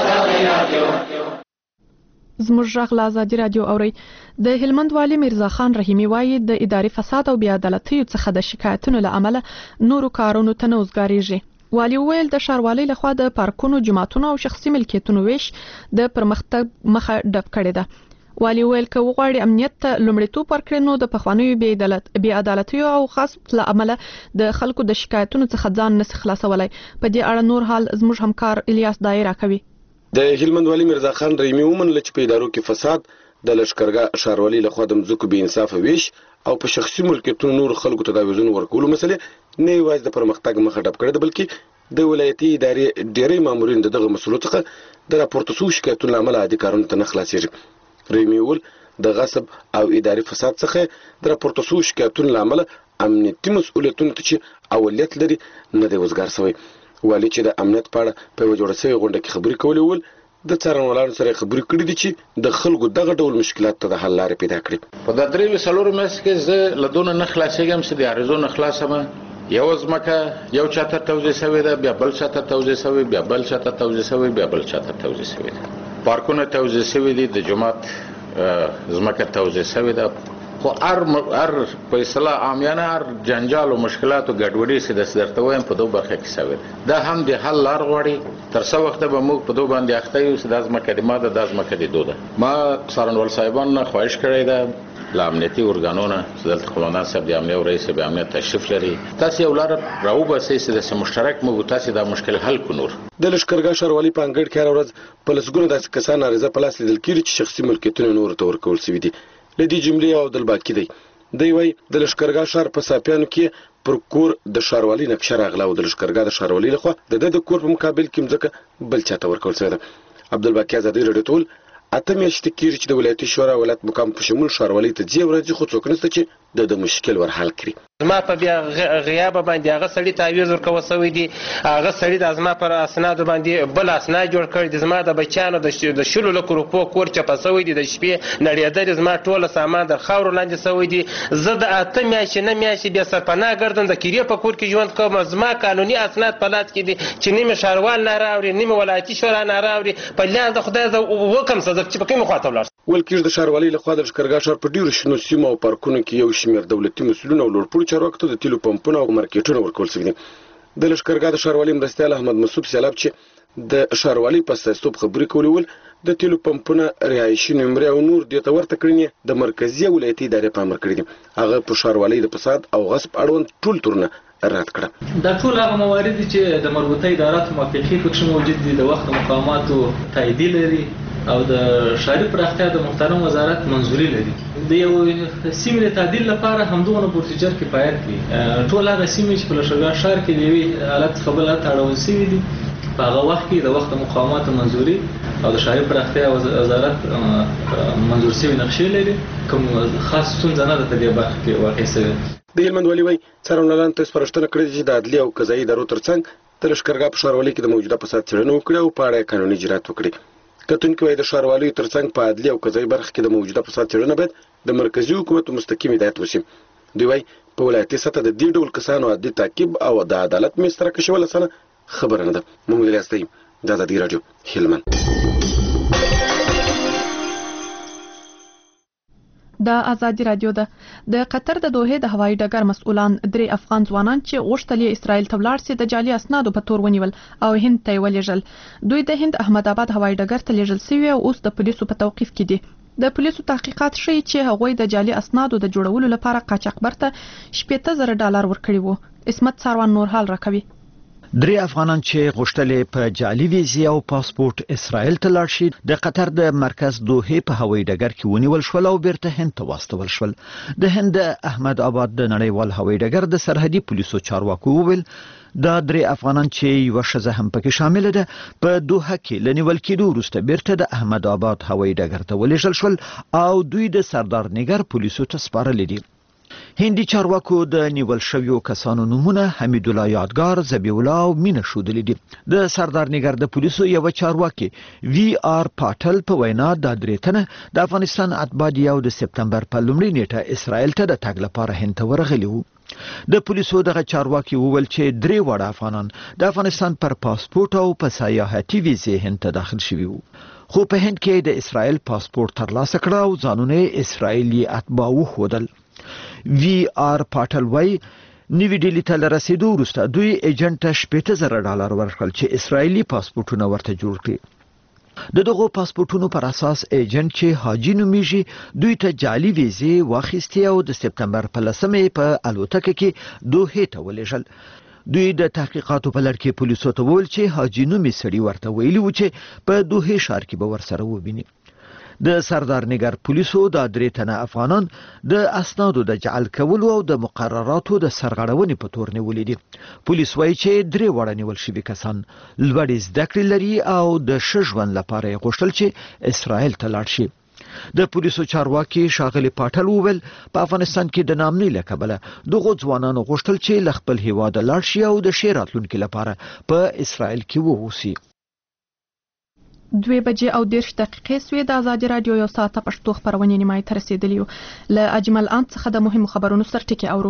زموږ غږ له ازادي راډیو اورئ. د هلمند والي میرزا خان رحیمي وایي د اداري فساد او بې عدالتیو څخه د شکایتونو له امله نورو کارونو ته نه اوزګارېږي. والي ویل د ښاروالۍ لخوا د پارکونو، جوماتونو او شخصي ملکیتونو ویش د پرمختګ مخه ډب کړې ده. والي ویل که وغواړي امنیت ته لومړیتوب ورکړي نو د پخوانیو بې عدالتیو او غصب له امله د خلکو د شکایتونو څخه ځان نشي خلاصولی. په دې اړه نور حال زموږ همکار الیاس دایره کوي. د هلمند والي مرزا خان رحیمي ومنله چې په ادارو کې فساد، د لښکرګاه ښاروالۍ لخوا د مځکو بې انصافه ویش او په شخصي ملکیتونو نور خلکو ته تعویضونه ورکولو مسلې نه یوازې د پرمختګ مخه ډب کړې ده، بلکې د ولایتي ادارې ډېری مامورین د دغه مسلو څخه د راپورته شوو شکایتونو له امله عادي کارونو ته نه خلاصېږي. رحیمي وویل د غصب او اداري فساد څخه د راپورته شوو شکایتونو له امله امنیتي مسؤلیتونو ته چې اولویت لري نه دی وزګار شوی. والي چې د امنیت په اړه په یوه جوړه شوې غونډه کې خبرې کولې وویل د څارنوالانو سره خبرې کړې دي چې د خلکو دغه ډول مشکلات ته د حل لارې پیدا کړي. په د درې څلورو میاشتو کې زه له دونه نه خلاصېږم چې د عریضو نه خلاصم. یو ځمکه یو چاته توزیع شوې ده، بیا بل چاته توزیع شوې، بیا بل چاته توزیع شوې، بیا بل چاته توزیع شوې ده. پارکونه توزیع شوي دي، د جومات ځمکه توزیع شوې ده، خو هر هر په اصطلاح عامیانه هر جنجال او مشکلات او ګډوډي چې داسې درته وایم په دوه برخه کې شوې ده. دا هم د حل لار غواړي. تر څو وخته به موږ په دوه باندې اخته یو چې دا ځمکه د ما ده، دا ځمکه د دو ده. ما څارنوال صاحبانو نه خواهش کړی ده له امنیتي ارګانونو چې دلته قومندان صاحب د امنیه او رئیس د امنیت تشریف لري، تاسو یو لار راوباسئ چې داسې مشترک موږ تاسو دا مشکل حل کړو. نور د لښکرګاه ښاروالۍ په انګړ کې هره ورځ په لسګونو داسې کسان عریضه په لاس لیدل کېږي چې شخصي ملکیتونه نورو ته ورکول شوي دي. له دې جملې او عبدالباقي دی. دی وایي د لښکرګاه ښار په ساپیانو کې پر کور د ښاروالۍ نقشه راغله او د لښکرګاه د ښاروالۍ لخوا د ده د کور په مقابل کې مځکه بل چاته ورکول شوې ده. عبدالباقي ازادي راډیو ته وویل اته میاشتې کېږي چې د ولایتي شورا ولایت مقام په شمول ښاروالۍ ته ځي او راځي، خو څوک نشته چې د د مشکل ور حل کړي. زما په بیا غیاب باندې هغه سړي تعویض ورکول شوی دی، هغه سړي د زما پر اسناد باندې بل اسناد جوړ کړی دي، زما د بچیانو د شلو لکو روپو کور چپه شوی دی، د شپې نړېدلې زما ټوله سامان د خاورو لاندې شوی دی. زه د اته میاشتې نه میاشتې بیا سرپناه ګرځم، د کیرې په کور کې ژوند کوم. زما قانوني اسناد په لاس کې دي چې نیمه ښاروال نه راوړي، نیمه ولایتي شورا نه راوړي. په لاس د خدای زه وکم څه چې په کومه خواته ولاړ. ویل کېږي د ښاروالۍ لخوا د لښکرګاه ښار په ډېرو شنو سیمو او پارکونو کې یو شمېر دولتي مسؤلین او لوړپوړي چارواکو ته د تیلو پمپونه او مارکیټونه ورکول شوي دي. د لښکرګاه د ښاروالۍ مرستیال احمد مسعود سیلاب چې د ښاروالۍ په استازیتوب خبرې کولې ویل د تیلو پمپونه، رهایشي نمرې او نور دې ته ورته کړنې د مرکزي ولایتي ادارې په امر کړي دي. هغه په ښاروالۍ د فساد او غصب اړوند ټول تورونه رد کړه. دا ټول هغه موارد دي چې د مربوطه اداراتو موافقې پکښې موجود دي، د وخت مقاماتو تاییدي لري او د ښاري پراختیا د محترم وزارت منظوري لري. د یو سیمې د تعدیل لپاره همدغه پروسیجر کفایت کوي. ټول هغه سیمې چې په لښکرګاه ښار کې د یوې حالت څخه بل حالت اړول شوي دي په هغه وخت کې د وخت مقاماتو منظوري او د ښاري پراختیا وزارت منظور شوي نقشې لري. کوم خاص ستونزه نه ده په دې برخه کې واقع شوې. د هلمند والي وایي څارنوالانو ته سپارښتنه کړې ده چې د عدلي او قضایي ادارو ترڅنګ د لښکرګاه په ښاروالۍ کې د موجوده فساد څېړنه وکړي او په اړه یې قانوني اجرات وکړي. کتونکي وایي د ښاروالۍ ترڅنګ په عدلي او قضایي برخه کې د موجوده فساد څېړنه باید د مرکزي حکومت مستقیم هدایت وشي. دوی وایي په ولایتي سطح د دې ډول کسانو عادي تعقیب او د عدالت منځته راکشول اسانه خبره نه ده. محمد الیاس دی، د ازادي راډیو، هلمند. د ازادي راډیو ده. د قطر د دوحې د هوایي ډګر مسؤلان درې افغان ځوانان چې غوښتل یې اسرائیل ته ولاړ سي د جعلي اسنادو په تور ونیول او هند ته یې ولېږل. دوی د هند احمد آباد هوایي ډګر ته لیږل سوي او اوس د پولیسو په توقیف کې دي. د پولیسو تحقیقات ښیي چې هغوی د جعلي اسنادو د جوړولو لپاره قاچاقبر ته شپېته زره ډالر ورکړي وو. اسمت ساروان نور حال راکوي. درې افغانان چې غوښتل په جعلي ویزې او پاسپورت اسرائیل ته لاړ شي د قطر د مرکز دوحې په هوایي ډګر کې ونیول شول او بیرته هند ته واستول شول. د هند احمد آباد د نړیوال هوایي ډګر د سرحدي پولیسو چارواکو وویل دا درې افغانان چې یوه ښځه هم پکې شامله ده په دوحه کې له نیول کېدو وروسته بیرته د احمد آباد هوایي ډګر ته ولېږل شول او دوی د سردار نګر پولیسو ته سپارلي دي. هندي چارواکو د نیول شویو کسانو نومونه حمید الله یادګار، ذبیح الله او مینه ښودلي دي. د سردار نګر د پولیسو یو چارواکي وی آر پاټل په وینا دا درې تنه د افغانستان اتباع دي او د سپتمبر په لومړۍ نیټه اسرائیل ته د تګ لپاره هند ته ورغلي وو. د پولیسو دغه چارواکي وویل چې درې واړه افغانان د افغانستان پر پاسپورت او په سیاحتي ویزې هند ته داخل شوي وو، خو په هند کې د اسرائیل پاسپورت ترلاسه کړه او ځانونه اسرائیلي اتباع وښودل. وی آر پاټل وایي نیوی ډیلی ته له رسیدو وروسته دوی ایجنټ ته شپېته زره ډالر ورکړل چې اسرائیلي پاسپورټونه ورته جوړ کړي. د دغو پاسپورټونو پر اساس ایجنټ چې حاجی نومیږي دوی ته جعلي ویزې واخیستې او د سپتمبر په لسمې په الوتکه کې دوحې ته ولېږل. دوی د تحقیقاتو په لړ کې پولیسو ته وویل چې حاجی نومي سړي ورته ویلي و چې په دوحې ښار کې به ورسره وویني. د سردار نګر پولیسو د درې تنه افغانان د اسنادو د جعل کولو او د مقرراتو د سرغړونې په تور نیولي دي. پولیس وایي چې درې واړه نیول شوي کسان لوړې زده کړې لري او د ښه ژوند لپاره یې غوښتل چې اسرائیل ته لاړ شي. د پولیسو چارواکي ښاغلي پاټل وویل په افغانستان کې د نامنۍ له کبله دغو ځوانانو غوښتل چې له خپل هیواده لاړ شي او د ښې راتلونکي لپاره په اسرائیل کې واوسي. دوی بجې او دیرش دقیقې سوې د ازادي راډیو یو ساعته پښتو خپرونې نیمایي ته رسېدلي یو. له اجمل آن څخه د مهمو خبرونو سرټکي اورو.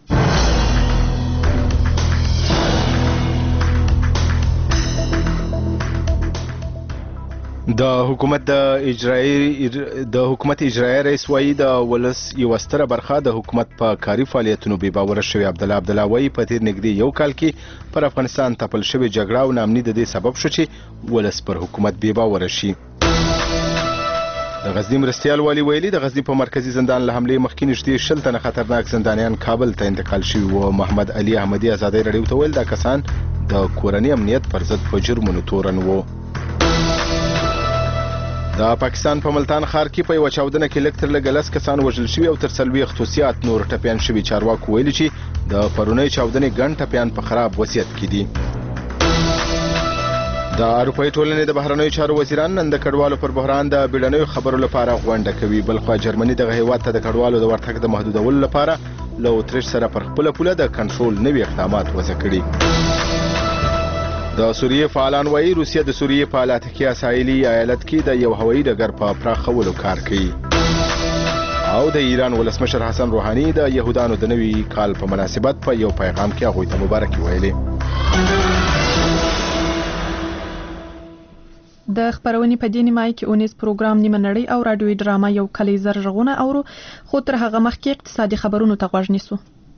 د حکومت د اجرایي د حکومت اجرایي رئیس وایي د ولس یو ستره برخه د حکومت په کاري فعالیتونو بې باوره شوی. عبد الله عبد الله وایي په تیر نږدې یو کال کې پر افغانستان تپل شوی جګړه او نامني د دې سبب شو چې ولس پر حکومت بې باوره شي. د غزنی مرستیال والی ویلي د غزنی په مرکزی زندان له حملې مخکې نږدې شل تنه خطرناک زندانیان کابل ته انتقال شوي وو. محمد علي احمدي ازادي راډیو ته ویل دا کسان د کورنۍ امنیت پر ضد په جرمونو تورن وو. د پاکستان په ملتان ښار کې په یوه چاودنه کې لږ تر لږه لس کسان وژل شوي او تر څلوېښتو زیات نور ټپیان شوي. چارواکو ویلي چې د پرونۍ چاودنې ګڼ ټپیان په خراب وضعیت کې دي. د اروپایي ټولنې د بهرنیو چارو وزیران نن د کډوالو پر بحران د بیړنیو خبرو لپاره غونډه کوي. بلخوا جرمني دغه هیواد ته د کډوالو د ورتګ د محدودولو لپاره له اتریش سره پر خپله پوله د کنټرول نوي اقدامات وضع کړي. د سوریې فعالان وایي روسیه د سوریې په لاتکیا ساحلي ایالت کې د یو هوایي ډګر په پراخولو کار کوي. او د ایران ولسمشر حسن روحاني د یهودانو د نوي کال په مناسبت په یو پیغام کې هغوی ته مبارکي ویلې. د خبرونې په دې نیمایي کې اونیز پروګرام نیمه نړۍ او راډیوي ډراما یو کلی زر غږونه اورو، خو تر هغه مخکې اقتصادي خبرونو ته غوږ نیسو.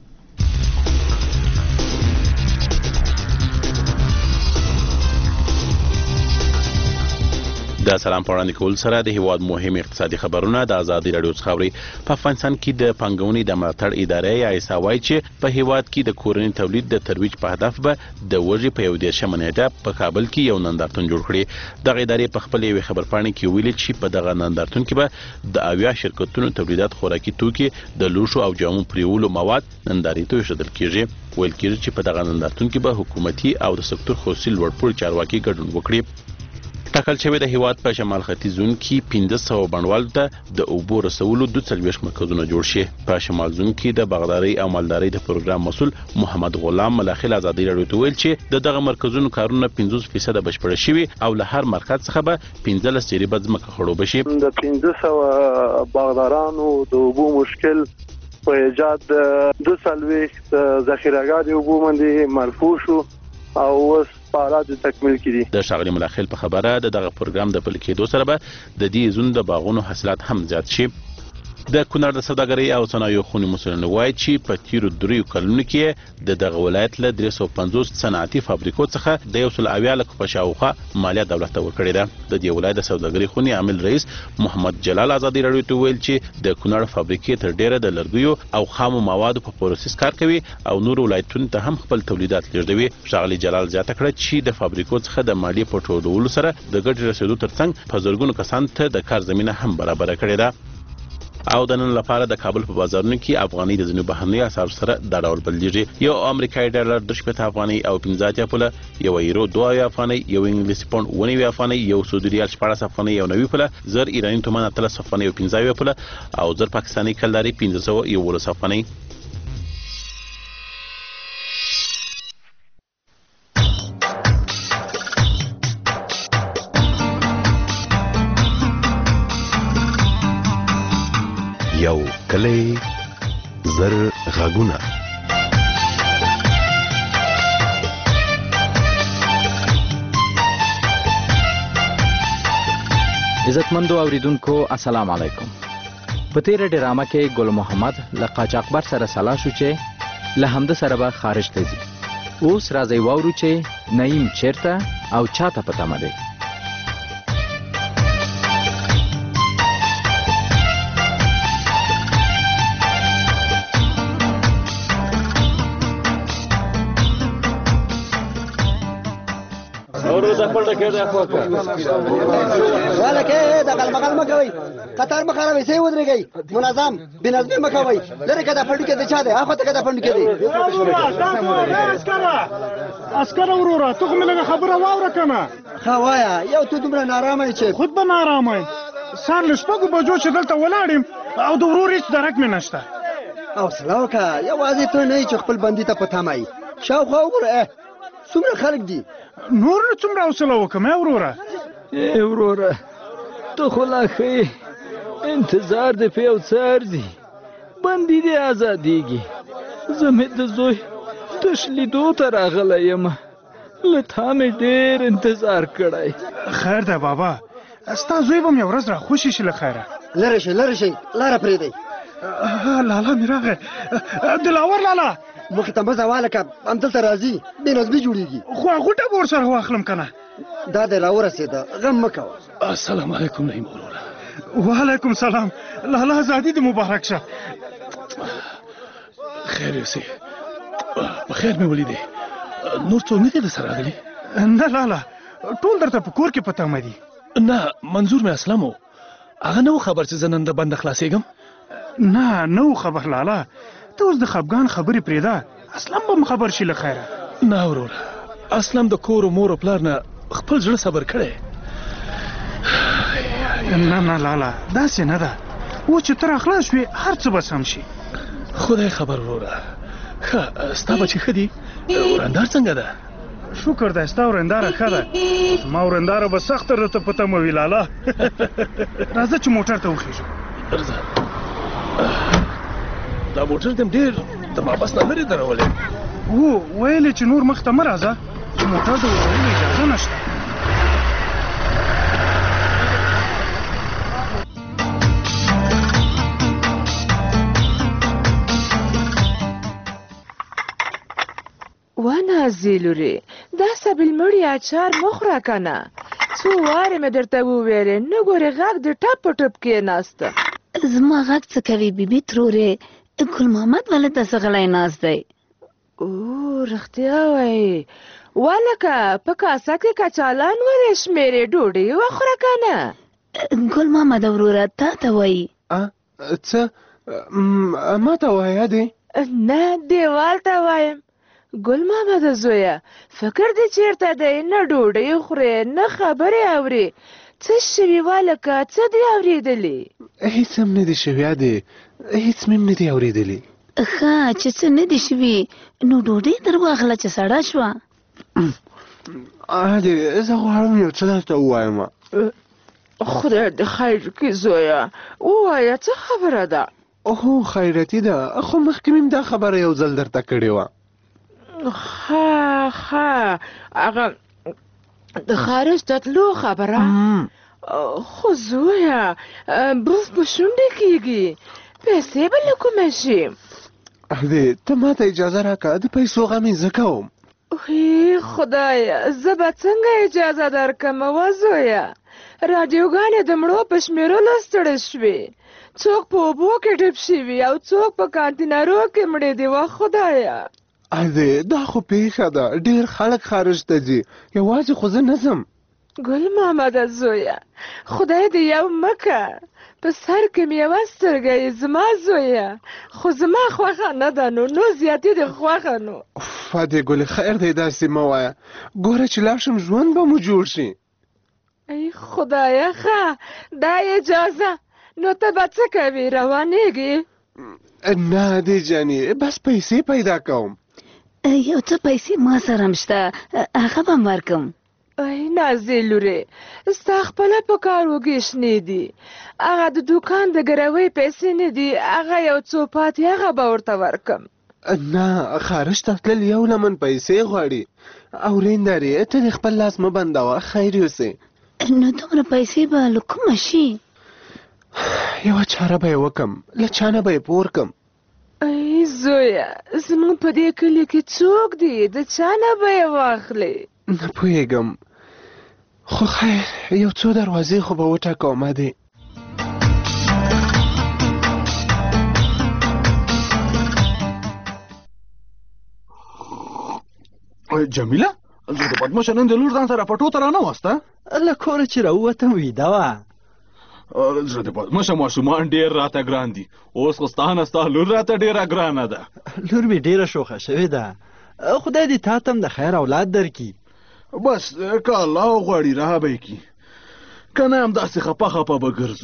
د سلام په وړاندې کول سره د هیواد مهم اقتصادي خبرونه د ازادي راډیو څخه اورئ. په افغانستان کې د پانګونې د ملاتړ ادارې ایسا وایي چې په هیواد کې د کورني تولید د ترویج په هدف به د وژې په یو دېرشمه نیټه په کابل کې یو نندارتون جوړ کړي. دغه ادارې په خپل یوې خبرپاڼې کې ویلي چې په دغه نندارتون کې به د اویا شرکتونو تولیدات خوراکي توکي د لوښو او جامو پریولو مواد نندارې ته ایښودل کېږي. ویل کېږي چې په دغه نندارتون کې به حکومتي او د سکتور خصوصي لوړپوړي چارواکي ګډون وکړي. ټاکل شوی د هیواد په شمال ختیځ زون کې پنځه سوه بڼوالو ته د اوبو رسولو دوه څلوېښت مرکزونه جوړ شي. په شمال زون کې د باغدارۍ او مالدارۍ د پروګرام مسؤل محمد غلام ملاخل ازادي راډیو ته ویل چې د دغه مرکزونو کارونه پنځوس فیصده بشپړ شوي او له هر مرکز څخه به پنځلس جریبه ځمکه خړوبه شي. د پنځه سوه باغدارانو د اوبو مشکل په ایجاد دوه څلوېښت ذخیرهګاهې اوبو باندې مرفوع شو او اوس په حالات تکمیل کړي. د ښاغلي ملاخل په خبره د دغه پروګرام د پلي کېدو سره به د دې زون د باغونو حاصلات هم زیات شي. د کونړ د سوداګرۍ او صنایعو خونې مسؤلین وایي چې په تیرو دریو کلونو کې د دغه ولایت له درې سوه پنځوس صنعتي فابریکو څخه د یو سل اویا لکو په شاوخوا مالیه دولت ته ورکړې ده. د دې ولایت د سوداګرۍ خونې عامل رئیس محمد جلال ازادي راډیو ته ویل چې د کونړ فابریکې تر ډیره د لرګیو او خامو موادو په پروسس کار کوي او نور ولایتونو ته هم خپل تولیدات لیږدوي. ښاغلي جلال زیاته کړه چې د فابریکو څخه د مالیې په ټولولو سره د ګټې رسېدو ترڅنګ په زرګونو کسانو ته د کار زمینه هم برابره کړې ده. او د نن لپاره د کابل په بازارونو کې افغاني د ځینو بهرنیو اسعارو سره دا ډول بدلیږي. یو امریکایي ډالر دوه شپېته افغانۍ او پنځه اتیا پوله، یو یورو دوه اویا افغانۍ، یو انګلیسي پاونډ اووه نوي افغانۍ، یو سعودي ریال شپاړس افغانۍ او نوي پوله، زر ایراني تومان اتلس افغانۍ او پنځه اویا پوله او زر پاکستاني کلداري پنځه سوه یوولس افغانۍ. یو کلی زر غږونه عزتمندو اوریدونکو السلام علیکم. په تیره ډرامه کې ګل محمد له قاچاقبر سره سلا شو چې له همده سره به خارج ته ځي. اوس راځئ واورو چې نعیم چیرته او چاته په تمه دی. ولکه د غلمغل مکوي قطار مخاروي سي ودرېږي منظم بنظمي مکوي لره کده پړډ کې د چا دی اخو ته کده پړډ کې دی اسکر وروره ته کومه لږه خبره واوره کنه خوایا یو ته دومره نارامه چې خود به نارامه سان لشپګو بجو چې دلته ولاړم او د ورور هیڅ درک مې نشته او سلاوکه یوازې ته نه چې خپل بندي ته پتامای شاوخوا وګوره څومره خلک دي نور څومره حوصله وکم وروره ای وروره ته خو لا ښه انتظار دې په یو څه ارزي بندي دې ازادېږي زه مې د زوی تش لیدو ته راغلی یم له تا مې ډېر انتظار کړی خیر ده بابا ستا زوی به مې ورځ را خوشي شي له خیره لرې شئ لرې شئ لاره پرېږدئ لالا مې راغی دلاور لالا مخې ته مه ځه والکه همدلته راځي بېنظمي جوړېږي خواغوټه به ورسره واخلم که نه دا دی راورسېده غم مه کوه السلام علیکم نعیم وروره وعلیکم سلام لالا ازادي دې مبارک شه خیر یوسې په خیر مې ولیدې نور څوک نه دي درسره راغلي نه لالا ټول درته په کور کې په تمه دي نه منظور مې اسلم و هغه نه و خبر چې زه نن د بنده خلاصېږم نه نه و خبر لالا ته اوس د خفګان خبرې پرېږده اسلم به م خبر شي له خیره نه وروره اسلم د کور و مور و پلار نه خپل زړه صبر کړی نه نه لالا داسې نه ده اوس چې ته راخلاص شوې هر څه به سم شي خدای خبر وروره ښه ستا بچې ښه دي ورندار څنګه ده شکر دی ستا ورنداره ښه ده زما ورنداره به سخته درته په تمه وي لالا راځه چې موټر ته وخېږو دا موټر دې ډېر د مابس نه لرې درولې هو ویلې چې نور مخ ته مه راځه چې موټر د ورولو اجازه نشته ونازې لورې دا سبیلمړي اچار مه خوره که نه څو وارې مې درته وویلې نه ګورې غږ د ټپ په ټپ کېناسته زما غږ څه کوي بیبي ترورې ګل محمد ولې داسې غلی ناست دی او رښتیا وایې والکه په کاسه کې کچالان ورې شمېرې ډوډۍ وخوره که نه ګل محمد وروره تا ته وایي څه ما ته وایه دی نه دیوال ته وایم ګل محمد زویه فکر دې چیرته دی نه ډوډۍ خورې نه خبرې اورې څه شوي والکه څه دې اورېدلې هیڅ هم نه دي شوي دی هیڅ مې هم نه دي اورېدلې ښه چې څه نه دي شوي نو ډوډۍ در واخله چې سړه شوه عادي زه غواړم یو څه درته ووایم خدای دې خیر کړي زویه ووایه څه خبره ده هو خیرتي ده خو مخکې مې دا خبره یو ځل درته کړې وه ښه ښه هغه د خارج ته تلو خبره خو زویه بوف په شونډې کېږي پیسې به له کومه شي دی ته ما ته اجازه راکړه د پیسو غم یې زه کوم وی خدایه زه به څنګه اجازه درکړم وه زویه راډیوګانې د مړو په شمېرلو ستړې شوې څوک په اوبو کې ډوب شوي او څوک په کانتینرو کې مړې دي وه خدایه ادې دا خو پیښه ده ډېر خلک خارج ته ځي یوازې خو زه نه ځم ګل محمده زویه خدای دې یو مکه په سر کې مې یوه سترګه یې زما زویه خو زما خوښه نه ده نو نو زیاتې دې خوښه نو فادې ګلې خیر دی داسې مه وایه ګوره چې لاړ شم ژوند به مو جوړ شي ای خدایه ښه دا اجازه نو ته به څه کوې روانېږې نه دې جانې بس پیسې پیدا کوم یو څه پیسې ما سره هم شته هغه به م ورکړم ای نازې لورې ستا خپله په کار وږې شنې دي هغه د دوکان د ګروۍ پیسې نه دي هغه یو څو پاتې هغه به ورته ورکړم نه خارج ته تلل یو لمن پیسې غواړي اورېندارې ته دې خپل لاس مه بندوه خیر یوسې نو دومره پیسې به له کومه شي یوه چاره به یې وکړم له چا نه به یې پور کړم ای زویا زمون په دې کلي کې څوک دی د چا نه به یې واخلې نه پوهېږم خو خیر یو څو دروازې خو به وټاکومه دی جمیله زه د بدمشه نن د لور ځان سره پټو ته رانه واسته له کوره چې راووتم ویده وه زه د بدمشه ماشومان ډېر راته ګران دي اوس خو ستا نه ستا لور راته ډېره ګرانه ده لور مې ډېره شوخه شوې ده خدای دې تا ته هم د خیر اولاد درکړي بس که الله غواړي راه به یې کړي که نه همداسې خپه خپه به ګرځو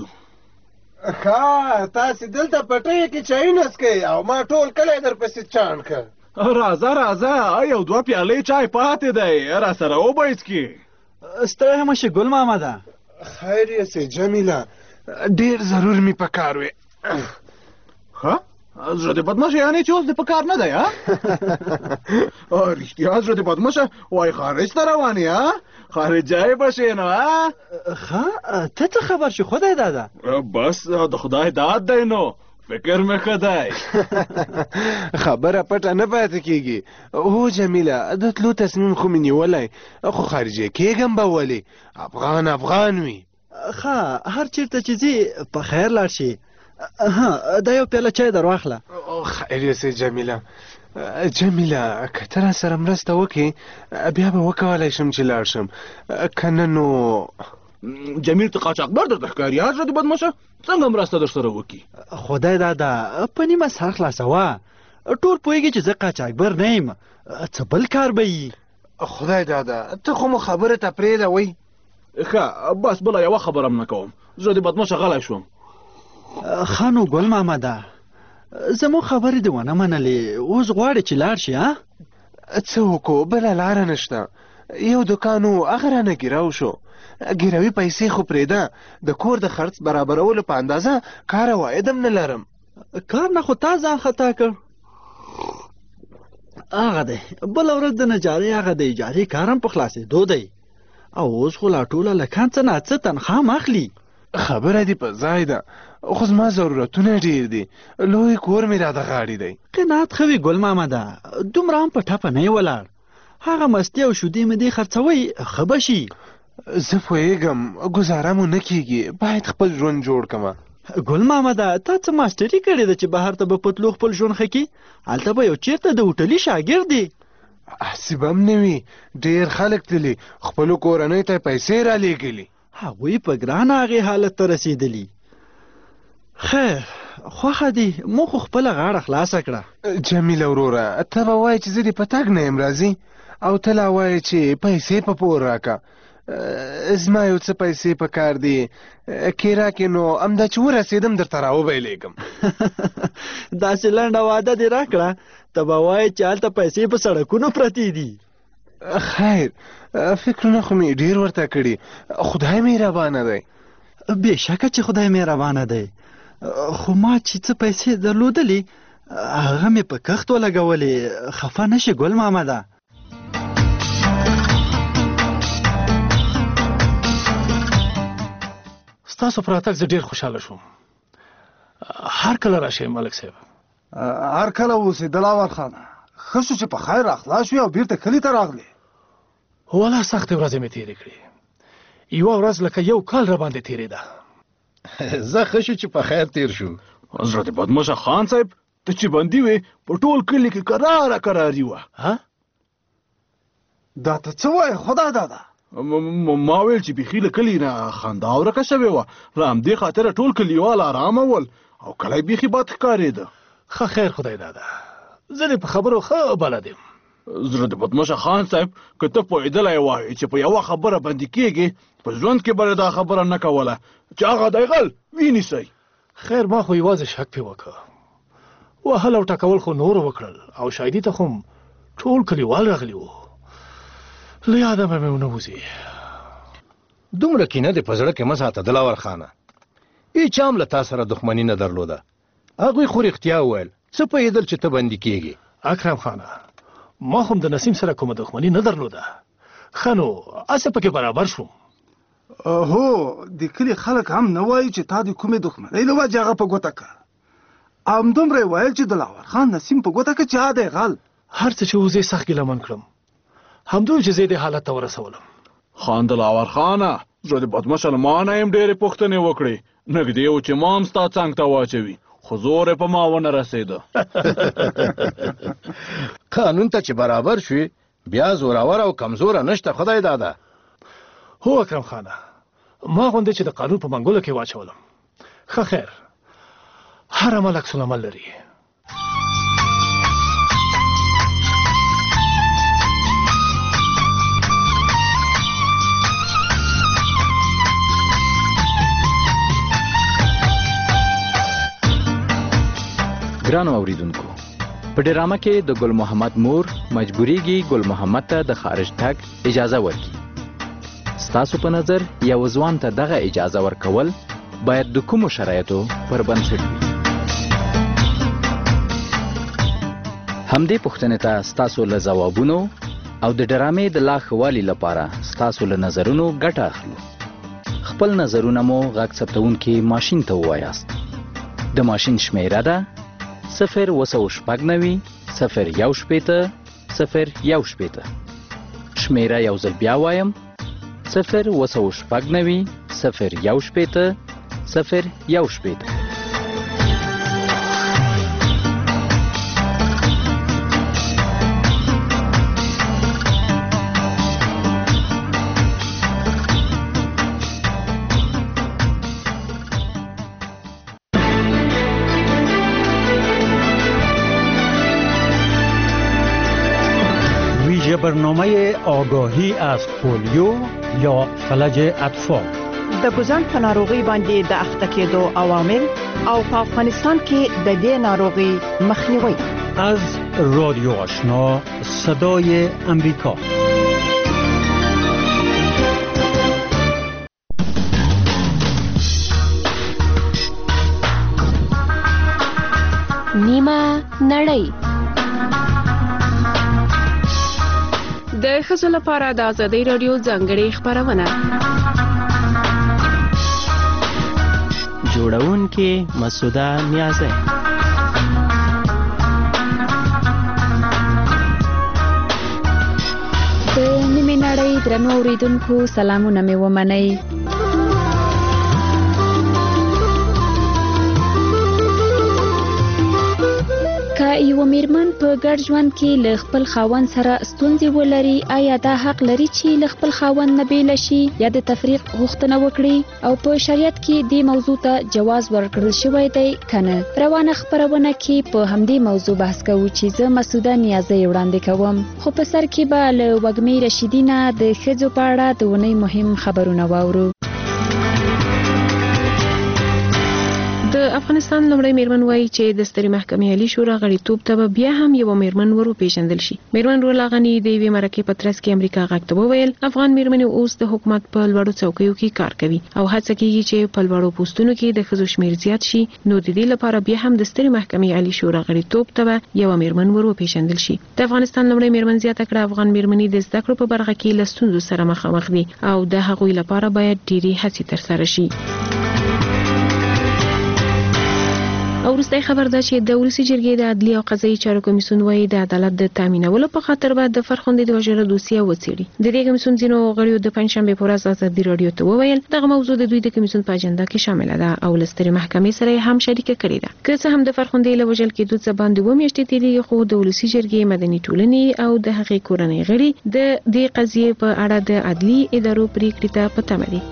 ښه تاسې دلته پټیو کې چایونه څکئ او ما ټول کلی درپسې چاڼ کړ راځه راځه یو دوه پیالې چای پاتې دی را سره وبه یې څکي ستړی مه شې ګل ماما ده خیر یې سې جمیله ډېر ضرور مې په کار وې ښه زړه د بدمشه یعنې چې اوس د په کار نه دی ها رښتیا زړه د بدمشه وایي خارج ته روان یې ها خارجی به شې نو ها ښه ته څه خبر شې خدای داده بس د خدای داد دی نو فکر مې ښه دی خبره پټه نه پاتې کېږي هو جمیله د تلو تصمیم خو مې نیولی خو خارجی کېږم به ولې افغان افغان وي ښه هر چېرته چې ځې په خیر لاړ شي ها دا یو پیاله چای در واخله خیر یې جمیله جمیله که ته را سره مرسته وکړې بیا به وکولی شم چې لاړ شم که نه نو جمیل ته قاچاقبر درته ښکاري ها زړه د بدمشه څنګه مرسته در سره وکړي خدای داده په نیمه سر خلاصوه ټول پوهېږي چې زه قاچاقبر نه یم څه بل کار به وي خدای داده ته خو مو خبره ته پرېږده وی ښه بس بله یوه خبره هم نه کوم زه د بدمشه غلی شوم ښه نو ګل ماما ده زموږ خبرې دې ونه منلې اوس غواړې چې لاړ شي ها څه وکړو بله لاره نشته یو دوکان و هغه رانه ګیراو شو ګیروي پیسې خو پرېږده د کور د خرڅ برابرولو په اندازه کار عواید هم نه لرم کار نه خو تا ځان خطا کړ هغه دی بله ورځ د نجارۍ هغه د اجارې کار هم په خلاصېدو دی او اوس خو لا ټوله له کان څه نه څه تنخوا هم اخلي خبره دې په ځای ده خو زما ضرورتونه ډېر دي لوی کور مې راته غاړې دی قناعت ښه وي ګل ماما ده دومره هم په ټپه نه یې ولاړ هغه مستې او شودې مې دې خرڅوئ ښه به شي زه پوهېږم ګزاره مو نه کېږي باید خپل ژوند جوړ کړمه ګل ماما ده تا څه ماسټري کړې ده چې بهر ته به پتلو خپل ژوند ښه کړي هلته به یو چېرته د هوټلي شاګرد دی هسې به هم نه وي ډېر خلک تلي خپلو کورنیو ته پیسې رالېږلي هغوی په ګرانه هغې حالت ته رسېدلي خیر خوښه دي مو خو خپله غاړه خلاصه کړه جمیله وروره ته به وایې چې زه دې په تګ نه یم راځي او ته لا وایې چې پیسې په پور راکړه زما یو څه پیسې په کار دي کې راکې نو همدا چې ورسېدم درته راوبیلېږم داسې لنډه وعده دې راکړه ته به وایې چې هلته پیسې په سړکونو پرتې دي خیر فکرونه خو مې ډېر ورته کړي خدای مهربانه دی بېشکه چې خدای مهربانه دی خو ما چې څه پیسې درلودلې هغه مې په کښت ولګولې خفه نه شي ګل ماما ده ستاسو په راتګ زه ډېر خوشحاله شوم هر کله راشئ ملک صاحب هر کله اوسې دلاور خانه ښه شو چې په خیر راخلاص شوې او بېرته کلي ته راغلې والله سختې ورځې مې تېرې کړې یوه ورځ لکه یو کال راباندې تېرېده زه ښه شو چې په خیر تېر شو زړه د بدمشه خان صاحب ته چې بندي وې په ټول کلي کې کراره کراري وه دا ته څه وایې خدای داده ما ویل چې بیخي له کلي نه خندا ورکه شوې وه له همدې خاطره ټول کلیوال ارامه ول او کلی بیخي بد ښکارېده ښه خیر خدای داده زه دې په خبرو ښه بلد یم زړه د بدمشه خان صاحب که ته پوهېدلی وای چې په یوه خبره بندي کېږي په ژوند کې به دا خبره نه کوله چې هغه دی غل وینیسئ خیر ما خو یوازې شک پې وکړه وهل او ټکول خو نورو وکړل او شاهدي ته خو ټول کلیوال راغلي وو له یاده به مې ونه وځي دومره کینه دې په زړه کې مه ساته دلاور خانه هېچا هم له تا سره دښمني نه درلوده هغوی خو رښتیا وویل څه پوهېدل چې ته بندي کېږي اکرم خانه ما هم د نسیم سره کومه دښمني نه درلوده ښه نو هسې پکې برابر شوم هو د کلي خلک هم نه وایي چې تا د کومې دښمنۍ له وجې هغه په ګوته کړه همدومره ویل چې دلاور خان نسیم په ګوته کې چا دی غل هر څه چې وزې سخت ګیلمن کړم همدوم چې زه دې حالت ته ورسولم. خان دلاور خانه زه د بدمسلمانه یم ډېرې پوښتنې وکړې نږدې و چې ما هم ستا څنګ ته واچوي خو زور یې په ما ونه رسېده. قانون ته چې برابر شوي بیا زورور او کمزوره نشته خدای داده. هو اکرم خانه ما غوندې چې د قانون په منګولو کې واچولم. ښه خیر هر عمل عکس العمل لري. ګرانو اوریدونکو په ډرامه کې د ګل محمد مور مجبوریږي ګل محمد ته د خارج تګ اجازه ورکړي. ستاسو په نظر یو ځوان ته دغه اجازه ورکول باید د کومو شرایطو پر بنسټ وي؟ همدې پوښتنې ته ستاسو له ځوابونو او د ډرامې د لا ښه والي لپاره ستاسو له نظرونو ګټه اخلو. خپل نظرونه مو غږ ثبتونکي ماشین ته ووایاست. د ماشین شمیره ده صفر اوه سوه شپږ نوي صفر یو شپېته صفر یو شپېته. شمیره یو ځل بیا وایم صفر اوه سوه شپږ نوي صفر یو شپېته صفر یو شپېته. برنامه آگاهی از پولیو یا فلج اطفال د ګوزن په ناروغي باندې د اخته کېدو عوامل او په افغانستان کې د دې ناروغي مخنیوي. از رادیو آشنا صدای امریکا. نیمه نړۍ د ښځو لپاره د ازادۍ راډیو ځانګړې خپرونه جوړونکې مسعوده نیازی. د نیمه نړۍ درنو اوریدونکو سلامونه مې ومنئ. که یو میرمن په ګډ ژوند کې له خپل خاوند سره ستونزې ولري آیا دا حق لري چې له خپل خاوند نه بیله شي یا د تفریق غوښتنه وکړي او په شریعت کې دې موضوع ته جواز ورکړل شوی دی که نه؟ روانه خپرونه کې په همدې موضوع بحث کوو چې زه مسعوده نیازی وړاندې کوم. خو په سر کې به له وږمې رشیدي نه د ښځو په اړه د اونۍ مهم خبرونه واورو. د افغانستان لومړی میرمن وایي چې د سترې محکمې عالی شورا غړیتوب ته بیا هم یو میرمن ور وپېژندل شي. میرمن رولا غني د یوې مرکې په ترڅ کې امریکا غږ ته وویل افغان میرمنې اوس د حکومت په لوړو څوکیو کې کار کوي او هڅه کوي چې په لوړو پوسټونو کې د ښځو شمیر زیات شي. نو د دې لپاره بیا هم د سترې محکمې عالی شورا غړیتوب ته یو میرمن ور وپېژندل شي. د افغانستان لومړی میرمن زیاته کړه افغان میرمنې د زده کړو په برخه کې له ستونزو سره مخامخ دي او د هغوی لپاره باید ډېرې هڅې ترسره شي. او وروستی خبر دا چې د ولسي جرګې د عدلي او قضایي چارو کمیسیون وايي د عدالت د تامینولو په خاطر به د فرخندې د وژلو دوسیه وڅېړي. د دې کمیسیون ځینو غړیو د پنجشنبې په ورځ ازادي راډیو ته وویل دغه موضوع د دوی د کمیسیون په اجنډا کې شامله ده او له سترې محکمې سره یې هم شریکه کړې ده. که څه هم د فرخندې له وژل کېدو څه باندې اووه میاشتې تېرېږي خو د ولسي جرګې مدني ټولنې او د هغې کورنۍ غړي د دې قضیې په اړه د عدلي ادارو پریکړې ته په تمه دي.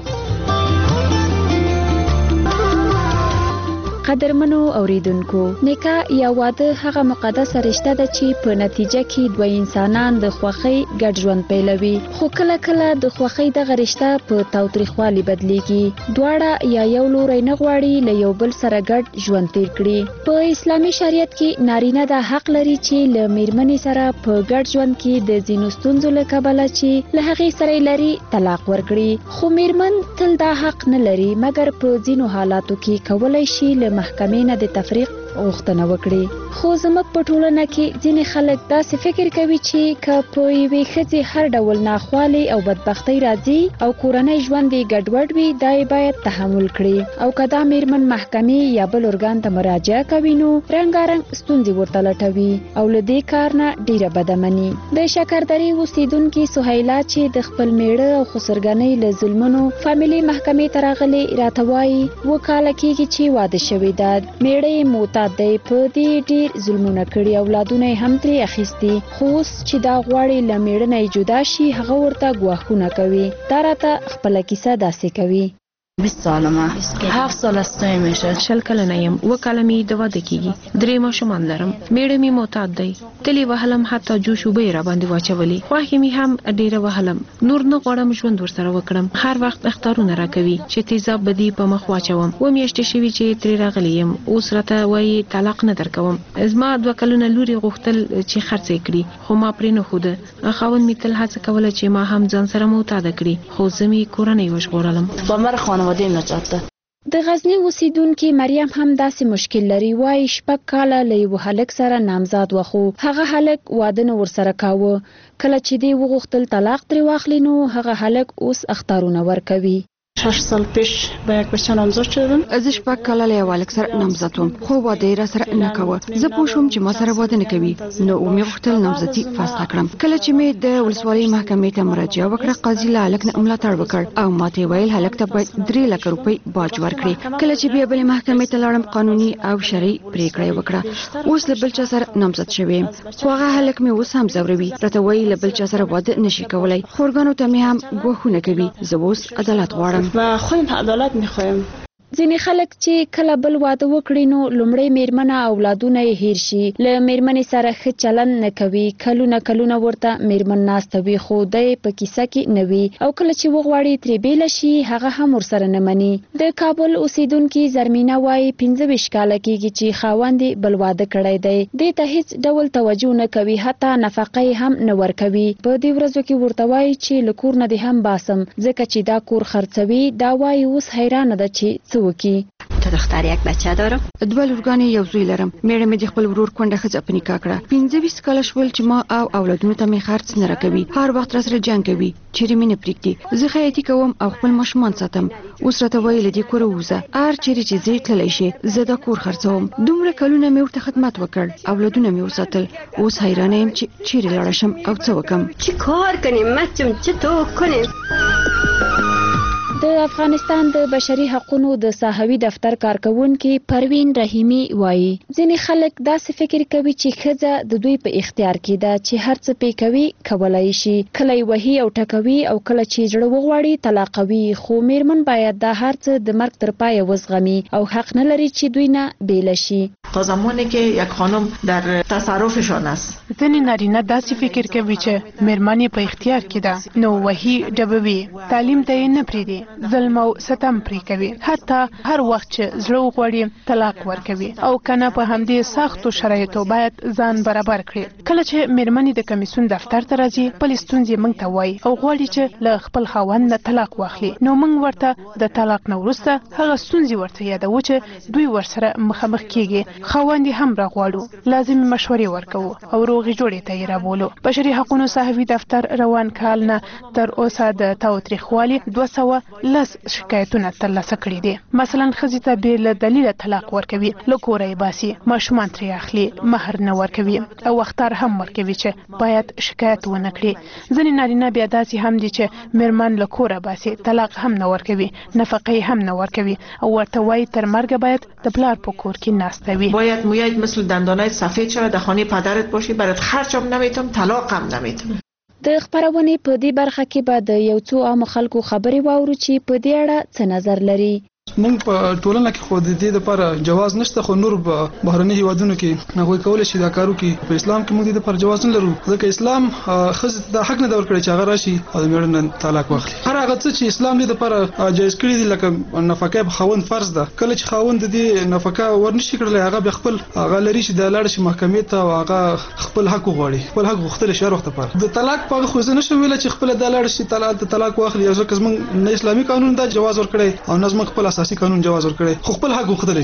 قدرمنو اوریدونکو، نکاح یا واده هغه مقدسه رشته ده چې په نتیجه کې دوه انسانان د خوښۍ ګډ ژوند پیلوي. خو کله کله د خوښۍ دغه رشته په تاوتریخوالي بدلیږي. دواړه یا یو لوری نه غواړي له یو بل سره ګډ ژوند تیر کړي. په اسلامي شریعت کې نارینه دا حق لري چې له میرمنې سره په ګډ ژوند کې د ځینو ستونزو له کبله چې له هغې سره لري طلاق ورکړي. خو میرمن تل دا حق نه لري مګر په ځینو حالاتو کې کولی شي له محکمې نه د تفریق غوښتنه وکړي. خو زموږ په ټولنه کې ځینې خلک داسې فکر کوي چې که په یوې ښځې هر ډول ناخوالې او بدبختۍ راځي او کورنۍ ژوند یې ګډوډ وي دا یې باید تحمل کړي او که دا میرمن محکمې یا بل ارګان ته مراجعه کوي نو رنګارنګ ستونزې ورته لټوي او له دې کار نه ډیره بده مني. د شکردرې اوسیدونکي سهیلا چې د خپل میړه او خسرګنۍ له ظلمونو فامیلي محکمې ته راغلې راته وایي اووه کاله کېږي چې واده شوې ده. میړه یې معتاد دی، په دې ډېر ظلمونه کړي، اولادونه یې هم ترې اخیستي، خو اوس چې دا غواړي له میړه نه یې جدا شي هغه ورته ګواښونه کوي. دا راته خپله کیسه داسې کوي. بیست سالمه هفت سال از تای میشه شل کلنه یم اووه کاله مې د واده کېږي، درې ماشومان لرم، میړه مې معتاد دی، تلې وهلم حتی جوش اوبه یې راباندې واچولې، خوښې مې هم ډېره وهلم، نور نه غواړم ژوند ورسره وکړم، هر وخت اخطارونه راکوي چې تیزاب به دې په مخ واچوم. اووه میاشتې شوي چې ترې راغلی یم، اوس راته وایي طلاق نه درکوم. زما دوه کلونه لورې غوښتل چې خرڅ یې کړي خو ما پرې نه ښوده. خاوند مې تل هڅه کوله چې ما هم ځان سره معتاده کړي خو زه مې کورنۍ وژغورلم. د غزني اوسیدونکي مریم هم داسې مشکل لري. وایي شپږ کاله له یوه هلک سره نامزاد وخو هغه هلک واده نه ورسره کاوه. کله چې دی وغوښتل طلاق ترې واخلي نو هغه هلک اوس اخطارونه ورکوي. شش سال پیش به یک بچه نامزد شدم. زه شپږ کاله له یو هلک سره نامزد وم خو واده یې راسره نه کوه. زه پوه شوم چې ما سره واده نه کوي نو ومې غوښتل نامزدي فسخه کړم. کله چې مې د ولسوالۍ محکمې ته مراجعه وکړه قاضي له هلک نه ملاتړ وکړ او ما ته ویل هلک ته باید درې لکه روپۍ باج ورکړي. کله چې بیا بلې محکمې ته لاړم قانوني او شرعي پریکړه یې وکړه. اوس له بل چا سره نامزد شوی یم خو هغه هلک مې اوس هم ځوروي، راته وایي له بل چا سره واده نشي کولی، خو ارګانو ته مې هم ګواښونه کوي. زه اوس عدالت غواړم. عدالت میخوایم. ځینې خلک چې کله بل واده وکړي نو لومړی میرمنه اولادونه یې هیر شي، له میرمنې سره ښه چلند نه کوي، کلونه کلونه ورته میرمن ناسته وي خو دی په کیسه کې نه وي او کله چې وغواړي ترې بیله شي هغه هم ورسره نه مني. د کابل اوسیدونکي زرمینه وایي پنځه ویشت کاله کېږي چې خاوند یې بل واده کړی دی، دې ته هیڅ ډول توجه نه کوي، حتی نفقه یې هم نه ورکوي. په دې ورځو کې ورته وایي چې له کور نه دې هم باسم ځکه چې دا کور خرڅوي. دا وایي اوس حیرانه ده چې څه وکړي. تو دختر یک بچه دارم، دوه لورګانې یو زوی لرم. میړه مې د خپل ورور کونډه ښځه په نکاح کړه. پنځه ویشت کاله شول چې ما او اولادونو ته مې خرڅ نه راکوي، هر وخت راسره جنګ کوي، چیرې مې نه پرېږدي. زه خیاطي کوم او خپل ماشومان ساتم. اوس راته وایي له دې کوره ووځه، هر چیرې چې ځې تللی شې، زه دا کور خرڅوم. دومره کلونه مې ورته خدمت وکړ، اولادونه مې وساتل، اوس حیرانه یم چې چیرې لاړه شم او څه وکړم. چی کار کنیم مچم چی تو کنیم. د افغانستان د بشري حقوقو د ساحوي دفتر کارکونکي پروین رحیمی وایي ځینې خلک داسې فکر کوي چې ښځه د دوی په اختیار کې ده چې هر څه پې کوي کولای شي، کله یې وهي او ټکوي او کله چې زړه وغواړي طلاقوي، خو میرمن باید دا هر څه د مرګ تر پایه وزغمي او حق نه لري چې دوی نه بیله شي. تا زمانی که یک خانم در تصرفشان است. ځینې نارینه داسې فکر کوي چې میرمن په اختیار کې ده نو وهي ډبوي، تعلیم ته یې نه پرېږدي، ظلم او ستم پرې کوي، حتی هر وخت چې زړه وغواړي طلاق ورکوي او کنه په همدې سختو شرایطو باید ځان برابر کړي. کله چې میرمنې د کمیسیون دفتر ته راځي خپلې ستونزې موږ ته وایي او غواړي چې له خپل خاوند نه طلاق واخلي، نو موږ ورته د طلاق نه وروسته هغه ستونزې ورته یادوو چې دوی ورسره مخامخ کیږي. خاوند هم راغواړو، لازمي مشورې ورکوو او روغې جوړې ته یې رابولو. بشري حقوقو ساحوي دفتر روان کال نه تر اوسه د تاوتریخوالي دوه سوه لس شکایتونه ترلاسه کړي دي. مثلا ښځې ته بې له دلیله طلاق ورکوي، له کوره یې باسي، ماشومان ترې اخلي، مهر نه ورکوي او اخطار هم ورکوي چې باید شکایت ونه کړي. ځینې نارینه بیا داسې هم دي چې میرمن له کوره باسي، طلاق هم نه ورکوي، نفقه هم نه ورکوي او ورته وایي تر مرګه باید د پلار په کور کې ناسته وي. باید مویت مثل دندانای سفید شود، در خانه پدرت باشی، برات خرچم نمیتم، طلاق هم نمیتم. د خبرونې په دې برخه کې به د یو څو عامو خلکو خبرې واورو چې په دې اړه څه نظر لري. موږ په ټولنه کې خو د دې لپاره جواز نشته، خو نور په بهرني هیوادونو کې هغوی کولی شي دا کار وکړي. په اسلام کې موږ د دې لپاره جواز نه لرو، ځکه اسلام ښځې ته دا حق نه ده ورکړی چې هغه راشي او د میړه نه طلاق واخلي. هر هغه څه چې اسلام دې لپاره جایز کړي دي، لکه نفقه په خاوند فرض ده، کله چې خاوند د دې نفقه ورنشي کړلی هغه بیا خپل هغه لري چې د لاړ شي محکمې ته او هغه خپل حق وغواړي، خپل حق غوښتلی شي هر وخت لپاره. د طلاق په هغه خو زه نشم ویلی چې خپله دا لاړ شي طلاق د طلاق واخلي، ځکه زموږ نه اسلامي قانون دا جواز ورکړی او نه زموږ خپل اساسي قانون جواز ورکړی، خو خپل حق غوښتلی شي.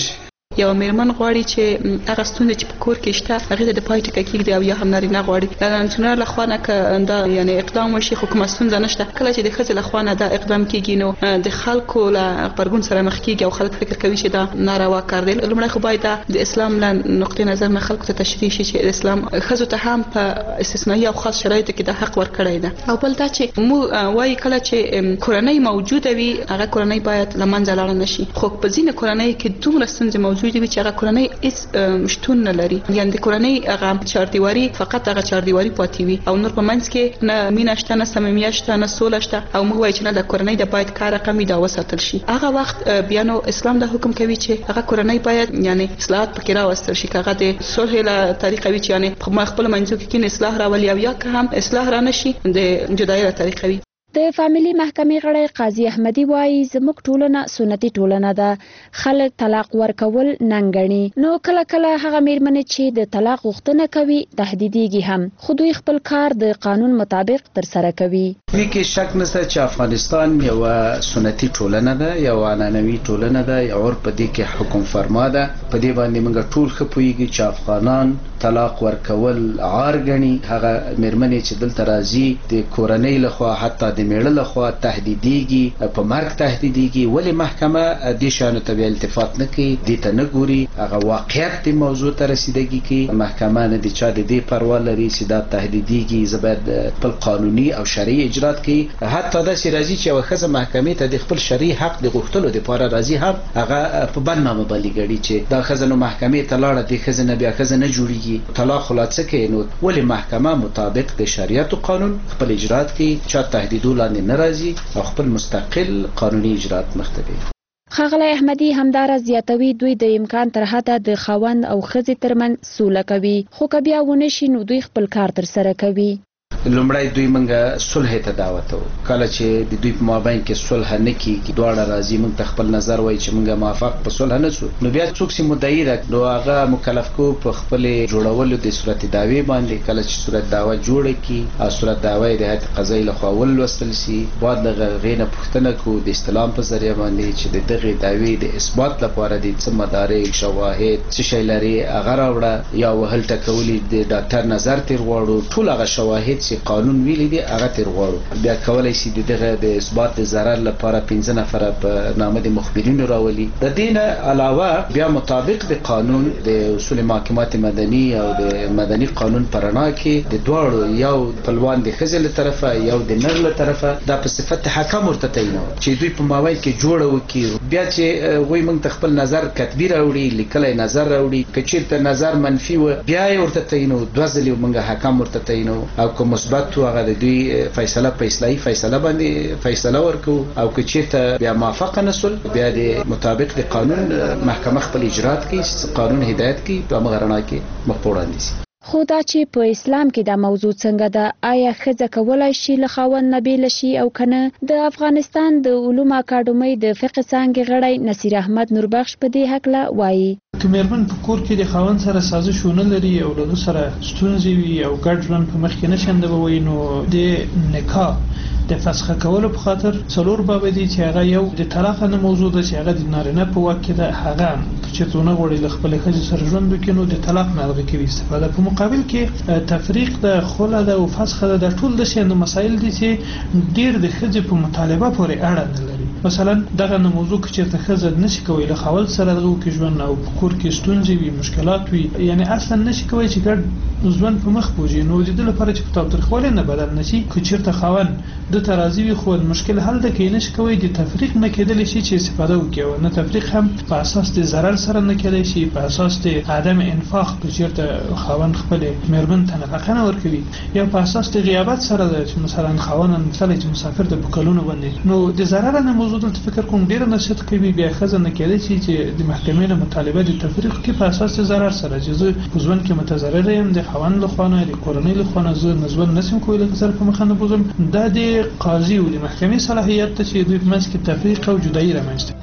یو میرمن غواړي چې هغه ستونزې چې په کور کې شته هغه د پای ټکی کېږي او یا هم نارینه غواړي د نارینه له خوا نه ک دا یعنی اقدام وشي خو کومه ستونزه نشته کله چې د ښځې له خوا نه دا اقدام کېږي نو د خلکو له غبرګون سره مخ کېږي او خلک فکر کوي چې دا ناروا کار دی. لومړی خو باید د اسلام له نقطې نظر نه خلکو ته تشریح شي چې اسلام ښځو ته هم په استثنایی او خاص شرایطو کې د حق ورکړی دی. او بل دا چې مو وایي کله چې کورنۍ موجوده وي هغه کورنۍ باید له منځه لاړه نشي، خو په ځینې کورنۍ کې دومره ستونزې موجودې وي چې هغه کورنۍ هیڅ شتون نه لري، یعنی د کورنۍ هغه چاردیواري فقط هغه چاردیواري پاتې وي او نور په منځ کې نه مینه شته نه صمیمیت شته نه سوله شته او موږ وایو چې نه د کورنۍ د باید کار رقمي دا وساتل شي. هغه وخت بیا نو اسلام دا حکم کوي چې هغه کورنۍ باید یعنی اصلاحات پکې راوستل شي، هغه د صلح له طریقې وي چې یعنی په خپل منځو کې اصلاح راولي او یا که هم اصلاح را نشي د جدایي له طریقې وي. د فامیلی محکمې غړی قاضي احمدي وایي زموږ ټولنه سنتي ټولنه ده، خلک طلاق ورکول ننګړي، نو کله کله هغه میرمنې چې د طلاق غوښتنه کوي تهدیدېږي هم، خو دوی خپل کار د قانون مطابق ترسره کوي. وی کې شک نشته چې افغانستان یو سنتي ټولنه ده، یو عنعنوي ټولنه ده، یو عرف په دې کې حکم فرما ده. په دې باندې موږ ټول ښه پوهیږو چې افغانان طلاق ورکول عار ګڼي. هغه میرمنې چې دلته راځي د کورنۍ لخوا حتی د میړه لخوا تهدیدېږي، په مرګ تهدیدېږي، ولې محکمه دې شیانو ته بیا التفات نه کوي، دې ته نه ګوري، هغه واقعیت د موضوع ته رسیدګي کوي. محکمه نه د چا د دې پروا لري چې دا تهدیدېږي، زه باید خپل قانوني او شرعي اجرات کوي. حتی داسې راځي چې یوه ښځه محکمې ته د خپل شرعي حق د غوښتلو دپاره راځي هم هغه په بدنامه باندې ګڼي چې دا ښځه نو محکمې ته لاړه، دې ښځې نه بیا ښځه نه جوړېږي، طلاق خو لا څه کوي. نو ولې محکمه مطابق د شریعت و قانون خپل اجرات کوي، چا تهدیدو لاندې نه راځي او خپل مستقل قانوني اجرات مخته کوي. ښاغلی احمدي همدارا زیاتوي دوی د امکان تر حده د خاوند او ښځې ترمنځ سوله کوي، خو که بیا ونه شي نو دوی خپل کار ترسره کوي. لومړی دوی منګه صلح ته دعوت وو، کله چې د دوی په مابین کې صلح نه کیږي، دواړه راځي موږ ته خپل نظر وایي چې موږ موافق په صلح نه شو، نو بیا څوک چې مدعي ده نو هغه مکلف کو په خپل جوړولو د صورت دعوی باندې. کله چې صورت دعوه جوړه کی او صورت دعوه د هیئت قضایي لخوا ولوستل شي، بعد دغه غینه پوښتنه کو د استلام په ذریعہ باندې چې د دغه دعوی د اثبات لپاره د څه مدارک شواهد څه شی لري هغه راوړه، یا وهل ټکولي د ډاکټر نظر تیر غواړو، ټول هغه شواهد چې قانون ویلي دي هغه تیر غواړو. بیا کولای شي دغه د اثبات د ضرر لپاره پنځه نفره په نامه د مخبرینو راولي. د دین علاوه بیا مطابق د قانون د اصول محاکمات مدني او د مدني قانون پرانا کې د دواړو یو خپلوان د ښځې له طرفه یو د نر له طرفه دا په صفت حکم ورته تعینوي چې دوی په مابین کې جوړه وکړي. بیا چې وایي موږ ته خپل نظر کتبي راوړي، لیکلی نظر راوړي، که چېرته نظر منفي و بیا یې ورته تعینوو، دوه ځلې موږ حکم ورته تعینوو، او که مثبت و هغه د دوی فیصله په اصلاحي فیصله باندې فیصله ورکو، او که چېرته بیا موافقه نه سول بیا د مطابق د قانون محکمه خپل اجرات کوي، قانون هدایت کوي، په همغه رڼا کې مخ په وړاندې شي. خو دا چې په اسلام کې دا موضوع څنګه ده، آیا ښځه کولی شي له خاوند نه بیله شي او که نه؟ د افغانستان د علومو اکاډمۍ د فقه څانګې غړی نصیر احمد نوربخش په دې هکله وایي که میرمن په کور کې د خاوند سره سازش ونه لري او له ده سره ستونزې وي او ګډ ژوند په مخ کې نه شندوي، نو د نکاح د فسخه کولو په خاطر څلور باب دي چې هغه یو د طلاق نه موضوع ده چې هغه د نارینه په واک کې ده، هغه چې ونه غواړي له خپلې ښځې سره ژوند وکړي نو د طلاق نه هغه کوي استفاده. په مقابل کې تفریق ده، خلع ده او فسخه ده، دا ټول داسې مسایل دي چې ډېر د ښځې په مطالبه پورې اړه نه لري. مثلا دغه نه موضوع کې چېرته ښځه نشي کولی له خاوند سره دغه وکړي ژوند او په کور کې ستونزې وي، مشکلات وي، یعنی اصلا نشي کولی چې ګډ ژوند په مخ بوځي، نو د دې لپاره چې په تاوتریخوالي نه بدل نه شي، که چېرته خاوند دته راضي وي خو مشکل حل ده کې نشي کولی د تفریق نه کېدلی شي چې استفاده وکړي، او نه تفریق هم په اساس د ضرر سره نه کېدی شي، په اساس د عدم انفاق که چېرته خاوند خپلې میرمن ته نفقه نه ورکوي، یا په اساس د غیابت سره ده چې مثلا خاوند مثلا چې مسافر ده په کلونو باندې، نو د ضرر نه موضوع دلته فکر کوم ډېره نصیحت کوي. بیا ښځه نه کېدی شي چې د محکمې نه مطالبه د تفریق کې په اساس د ضرر سره چې زه په ژوند کې متضرر یم، د خاوند لخوا نه د کورنۍ لخوا نه زه ژوند نشم کولی که سره په مخه نه بوځم، دا د قاضي او د محکمې صلاحیت ته چې دوی په منځ کې تفریق او جدایي رامنځته.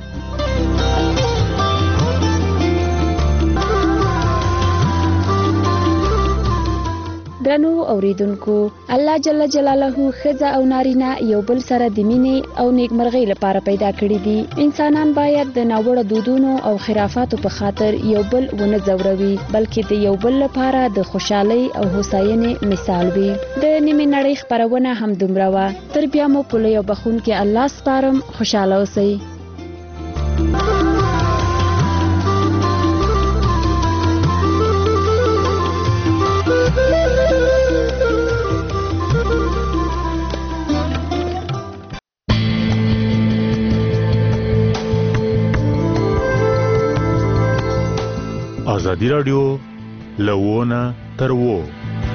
درنو اوریدونکو الله جل جلاله ښځه او نارینه یو بل سره د مینې او نیکمرغۍ لپاره پیدا کړي دي. انسانان باید د ناوړه دودونو او خرافاتو په خاطر یو بل ونه ځوروي بلکې د یو بل لپاره د خوشحالۍ او هوساینې مثال وي. د نیمې نړۍ خپرونه هم دومره وه. تر بیا مو په لوی او بخښونکي الله سپارم. خوشحاله اوسئ. ازادي راډیو لوونه تر وو